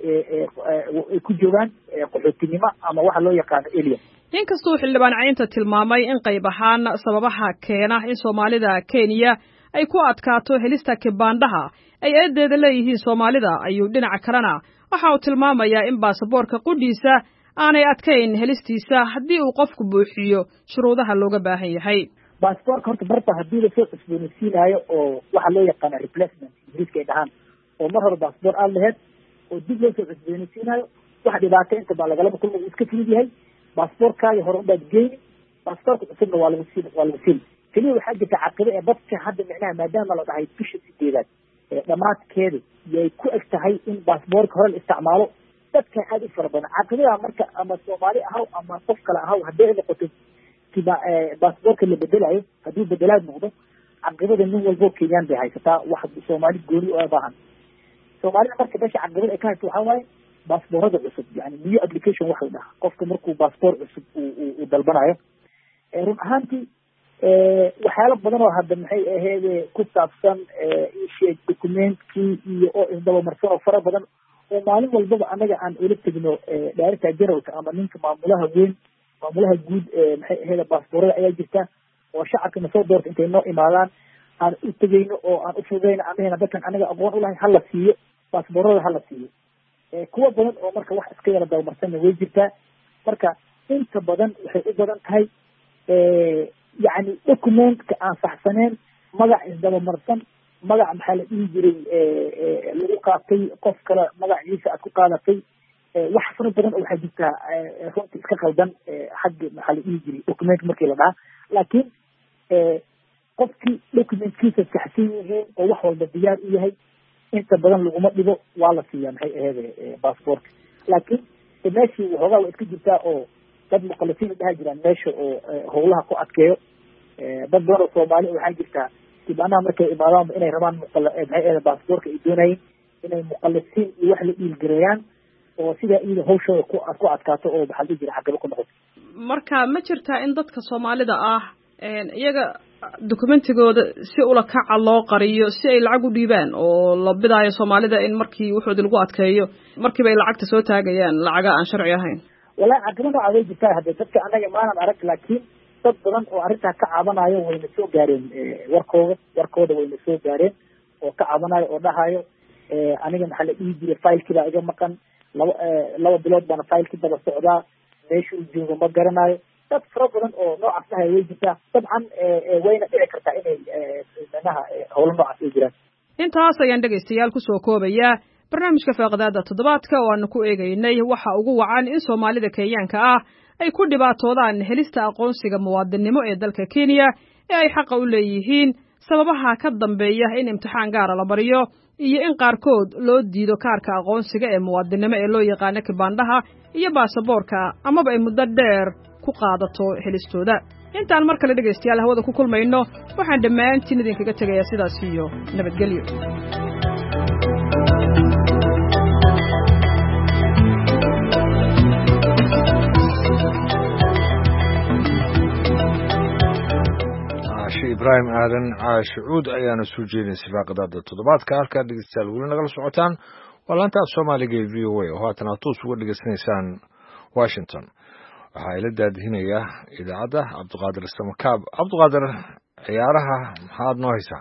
ay ku joogaan qaxootinimo ama waxa loo yaqaan alien
inkastoo xildhibaan caynta tilmaamay in qayb ahaan sababaha keena in Soomaalida Kenya ay ku adkaato helista kibaandaha ay eedeeda leeyihiin Soomaalida ayuu dhinaca kalena waxa uu tilmaamayaa in baasaboorka qudhiisa aanay adkayn helistiisa haddii uu qofku buuxiyo shuruudaha looga baahan yahay
baasaboorka horta marba haddii la soo cusboonaysiinayo oo waxa loo yaqaan replacement ingiriiska ay dhahaan oo mar hore baasaboor aad lahayd oo dib loo soo cusboonaysiinayo wax dhibaato inta baa lagalaba kulma iska fudud yahay baasaboorkaaga hore unbaad geyni baasaboorka cusubna waa lagu siin waa lagu siin keliya waxaa jirta caqibo ee dadka hadda micnaha maadaama la dhahay bisha sideedaad ee dhammaadkeeda yay ku eg tahay in baasaboorka hore la isticmaalo dadka aad u fara badan caqibadaa marka ama Soomaali ahaw ama qof kale ahaw haddii ay noqoto kiba baasaboorka la bedelayo haddii bedelaad noqdo caqibada nin walbo Kenyaan bay haysataa wax Soomaali gooni u baahan Soomaalida marka basha caqibada ay ka haysato waxaa waaye baasaboorada cusub yani new application waxa la dhahaa qofka markuu baasaboor cusub uu dalbanayo run ahaantii waxyaalo badan oo hadda maxay ahayd ku saabsan isheeg documentkii iyo oo isdabamarsan oo fara badan oo maalin walbaba anaga aan ula tegno director generalka ama ninka maamulaha weyn maamulaha guud maxay ahayd baasaboorada ayaa jirta oo shacabka na soo doorta intay noo imaadaan aan u tegayno oo aan u fududayno amahayna dadkan anaga aqoon u lahay hala siiyo baasaboorada hala siiyo kuwa badan oo marka wax iska yara dabamarsanna way jirtaa marka inta badan waxay u badan tahay yani documentka aan saxsaneen magac isdabamarsan magac maxaa la dhihi jiray lagu qaatay qof kale magaciisa aad ku qaadatay wax fara badan oo waxaa jirtaa runta iska qaldan xagga maxaa la dhihi jiray document markii la dhahaa laakiin qofkii documentkiisa saxsan yihiin oo wax walba diyaar u yahay inta badan laguma dhibo waa la siiyaa maxay ahayd baasaboorka laakiin meeshii waxoogaa waa iska jirtaa oo dad muqallisiin dhaha jiraan meesha oo howlaha ku adkeeyo dad badan oo Soomaali waxaa jirtaa kibaanaha markay imaadaan inay rabaan muqalla maxay ahayd baasaboorka ay doonayeen inay muqallisiin iyo wax la dhiilgareeyaan oo sidaa iyada hawshooda ku ku adkaato oo maxaa la jira xaqaba ku noqoto
marka ma jirtaa in dadka Soomaalida ah iyaga dokumentigooda si ula kaca loo qariyo si ay lacag u dhiibaan oo la bidaayo Soomaalida in markii wuxuu lagu adkeeyo markii bay lacagta soo taagayaan lacaga aan sharci ahayn
walaa caqabada ay jirtaa hadda dadka anaga maanan arag laakiin dad badan oo arrinta ka caabanayo wayna soo gaareen warkooda warkooda wayna soo gaareen oo ka caabanayo oo dhahayo aniga maxaa la dhihi jiray faylkii iga maqan laba laba bilood baan faylkii daba socdaa meeshuu joogo ma garanayo dad fara badan oo noocaas ah way jirtaa dabcan wayna dhici kartaa inay manaha howlo noocaas ay jiraan
intaas ayaan dhegaystayaal kusoo koobayaa barnaamijka faaqidaada toddobaadka oo aanu ku eegaynay waxa ugu wacan in soomaalida kenyaanka ah ay ku dhibaatoodaan helista aqoonsiga muwaadinnimo ee dalka kenya ee ay xaqa u leeyihiin sababaha ka dambeeya in imtixaan gaara la bariyo iyo in qaarkood loo diido kaarka aqoonsiga ee muwaadinnimo ee loo yaqaano kibaandhaha iyo baasaboorka amaba ay muddo dheer ku qaadato helistooda intaan mar kale dhegaystayaal hawada ku kulmayno waxaan dhammaantiin idinkaga tegayaa sidaas iyo nabadgelyo
ibrahim aadan caashucuud ayaana soo jeedinay faaqidaada toddobaadka halkaa dhegeystayaal weli nagala socotaan waa laanta af soomaaliga ee v o a oo haatan aad toos uga dhegeysanaysaan washington waxaa ila daadihinaya idaacadda cabdiqaadir samakaab cabdiqaadir ciyaaraha maxaad noo haysaa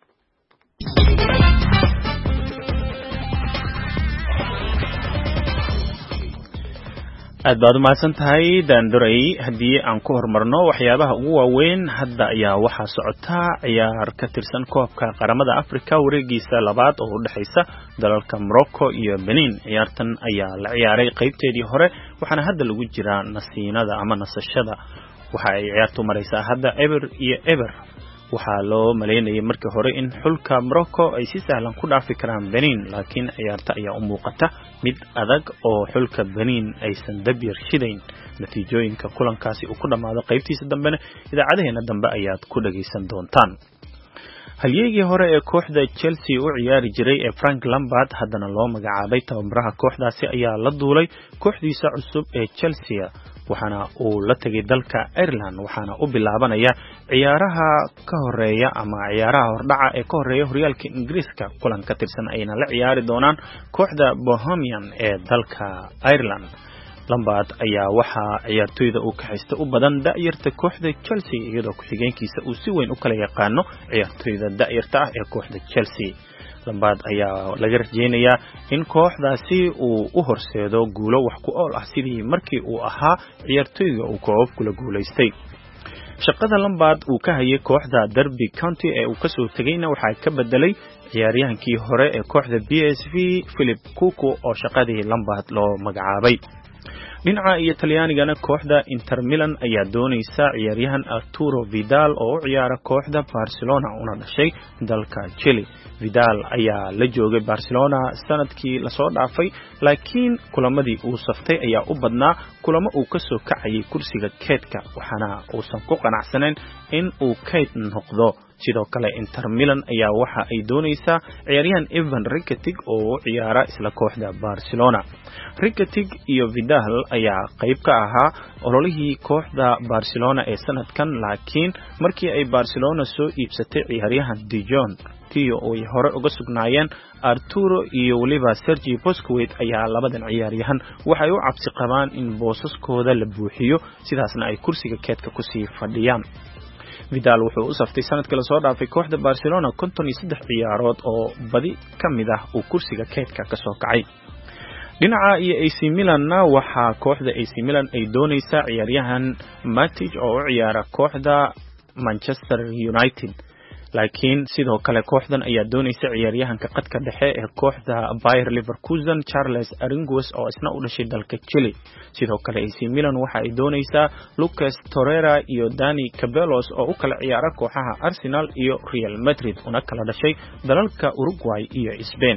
aad baad u mahadsan tahay daanduray haddii aan ku horumarno waxyaabaha ugu waaweyn hadda ayaa waxaa socotaa ciyaar ka tirsan koobka qaramada africa wareegiisa labaad oo u dhexaysa dalalka morocco iyo benin ciyaartan ayaa la ciyaaray qaybteedii hore waxaana hadda lagu jiraa nasiinada ama nasashada waxa ay ciyaartu maraysaa hadda eber iyo eber waxaa loo maleynayay markii hore in xulka Morocco ay si sahlan ku dhaafi karaan Benin laakiin ciyaarta ayaa u muuqata mid adag oo xulka Benin aysan dabyar shidayn natiijooyinka kulankaasi uu ku dhamaado qaybtiisa dambena idaacadaheena dambe ayaad ku dhageysan doontaan halyeegii hore ee kooxda Chelsea u ciyaari jiray ee Frank Lampard haddana loo magacaabay tababaraha kooxdaasi ayaa la duulay kooxdiisa cusub ee Chelsea waxaana uu la tagay dalka Ireland waxaana u bilaabanaya ciyaaraha ka horeeya ama ciyaaraha hordhaca ee ka horeeya horyaalka Ingiriiska kulan ka tirsan ayna la ciyaari doonaan kooxda Bohemian ee dalka Ireland Lampard ayaa waxa ciyaartoyda uu ka haysta u badan da'yarta kooxda Chelsea iyadoo ku xigeenkiisa uu si weyn u kala yaqaano ciyaartoyda da'yarta ah ee kooxda Chelsea Lampard ayaa laga rajeynayaa in kooxdaasi uu u horseedo guulo wax ku ool ah sidii markii uu ahaa ciyaartoyga uu koob kula guuleystay shaqada Lampard uu ka hayay kooxda Derby County ee uu ka soo tagayna waxa ka bedelay ciyaaryahankii hore ee kooxda B S V Philip Kuku oo shaqadii Lampard loo magacaabay dhinaca iyo Talyaanigana kooxda Inter Milan ayaa doonaysa ciyaaryahan Arturo Vidal oo u ciyaara kooxda Barcelona una dhashay dalka Chile Vidal ayaa la joogay Barcelona sanadkii la soo dhaafay laakiin kulamadii uu saftay ayaa u badnaa kulamo uu ka soo kacayay kursiga keedka waxaana uusan ku qanacsanayn in uu keed noqdo sidoo kale Inter Milan ayaa waxa ay doonaysaa ciyaaryahan Ivan Rakitic oo u ciyaara isla kooxda Barcelona Rakitic iyo Vidal ayaa qayb ka ahaa ololihii kooxda Barcelona ee sanadkan laakiin markii ay Barcelona soo iibsatay ciyaaryahan De Jong tiyo oo ay hore uga sugnaayeen Arturo iyo waliba Sergio Busquets ayaa labadan ciyaaryahan waxay u cabsi qabaan in boosaskooda la buuxiyo sidaasna ay kursiga keedka ku sii fadhiyaan Vidal wuxuu u saftay sanadkii la soo dhaafay kooxda Barcelona konton iyo saddex ciyaarood oo badi kamid ah uu kursiga keedka ka soo kacay dhinaca iyo A C Milan waxa kooxda A C Milan ay doonaysaa ciyaaryahan Matic oo u ciyaara kooxda Manchester United laakiin sidoo kale kooxdan ayaa doonaysa ciyaaryahanka qadka dhexe ee kooxda Bayer Leverkusen Charles Aranguez oo isna u dhashay dalka Chile sidoo kale A C Milan waxa ay doonaysaa Lucas Torreira iyo Dani Ceballos oo u kala ciyaara kooxaha Arsenal iyo Real Madrid una kala dhashay dalalka Uruguay iyo Spain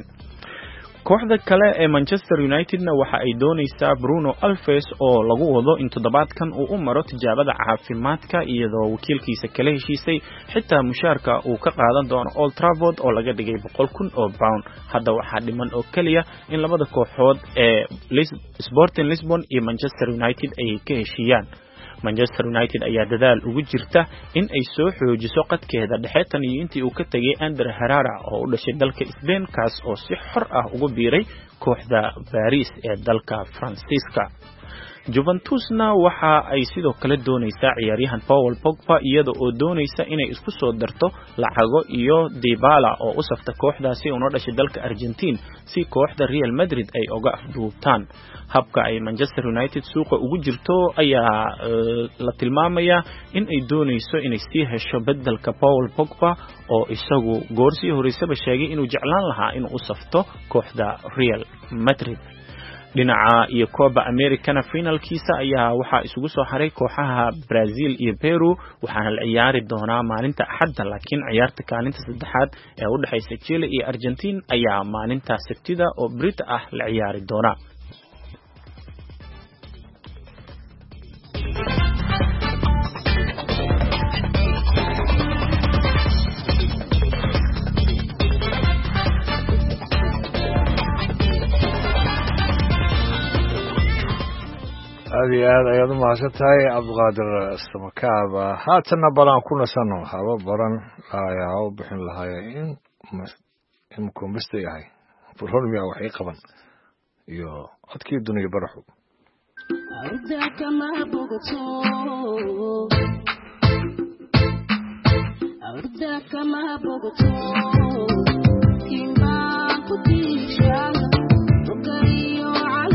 kooxda kale ee Manchester United-na waxa ay doonaysaa Bruno Alves oo lagu wado in toddobaadkan uu u maro tijaabada caafimaadka iyadoo wakiilkiisa kala heshiisay xitaa mushaarka uu ka qaadan doono Old Trafford oo laga dhigay boqol kun oo pound hadda waxaa dhiman oo kaliya in labada kooxood ee Sporting Lisbon iyo Manchester United ay ka heshiiyaan Manchester United ayaa dadaal ugu jirta in ay soo xoojiso qadkeeda dhexe tan iyo intii uu ka tagay Ander Herrera oo u dhashay dalka Spain kaas oo si xor ah ugu biiray kooxda Paris ee dalka Faransiiska Juventusna waxa ay sidoo kale doonaysaa ciyaaryahan Paul Pogba iyada oo doonaysa inay isku soo darto lacago iyo Dybala oo u safta kooxdaasi oo dhashay dalka Argentina si kooxda Real Madrid ay uga afduubtaan. Habka ay Manchester United suuqa ugu jirto ayaa la tilmaamaya in ay doonayso inay sii hesho beddelka Paul Pogba oo isagu goorsii horeysaba sheegay inuu jeclaan lahaa inuu u safto kooxda Real Madrid. dhinaca iyo Copa Americana finalkiisa ayaa waxa isugu soo haray kooxaha Brazil iyo Peru waxaana la ciyaari doonaa maalinta Axadda laakiin ciyaarta kaalinta saddexaad ee u dhaxaysa Chile iyo Argentina ayaa maalinta Sabtida oo Brit ah la ciyaari doona.
aad iyo aad ayaad u mahadsan tahay Cabdiqaadir Samakaaba. haatana balan ku nasano haba baran ayaa u bixin lahaaya in in kumbista yahay furhormiya waxay qaban iyo codkii duniya baraxu arda kama bogoto arda kama bogoto kimba kutisha okayo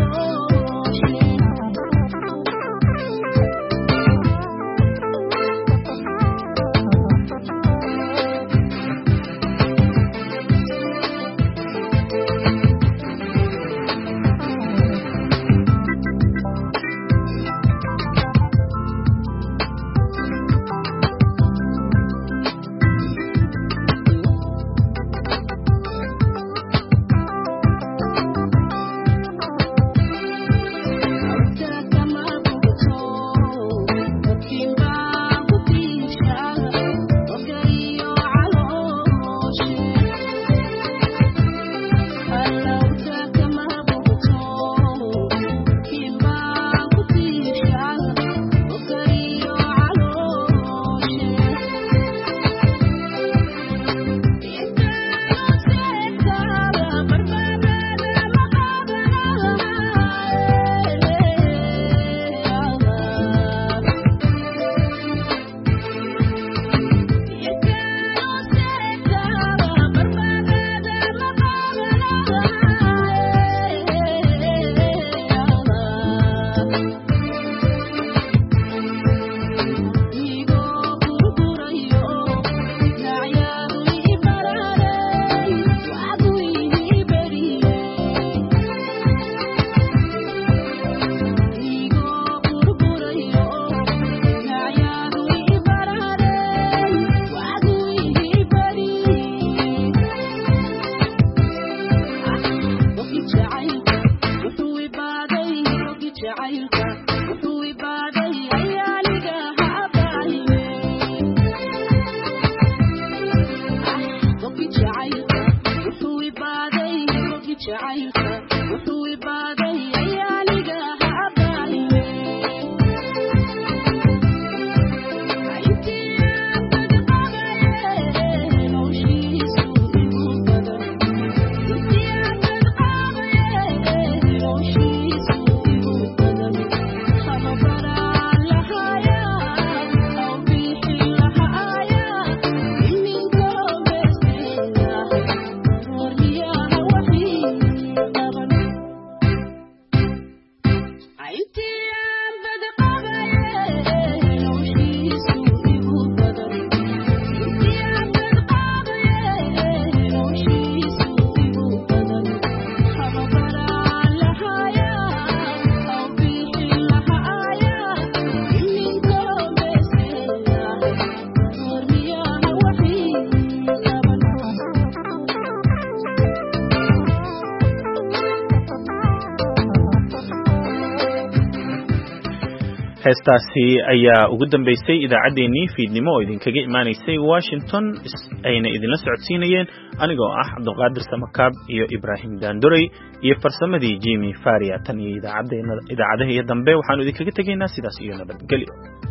heestaasi ayaa ugu dambeysay idaacaddeenii fiidnimo oo idinkaga imaanaysay Washington ayna idinla socodsiinayeen anigoo ah Cabdiqaadir Samakaab iyo Ibrahim Daanduray iyo farsamadii Jimmy Faria tan iyo idaacadeena idaacadaha dambe waxaanu idinkaga tageynaa sidaas iyo nabadgelyo.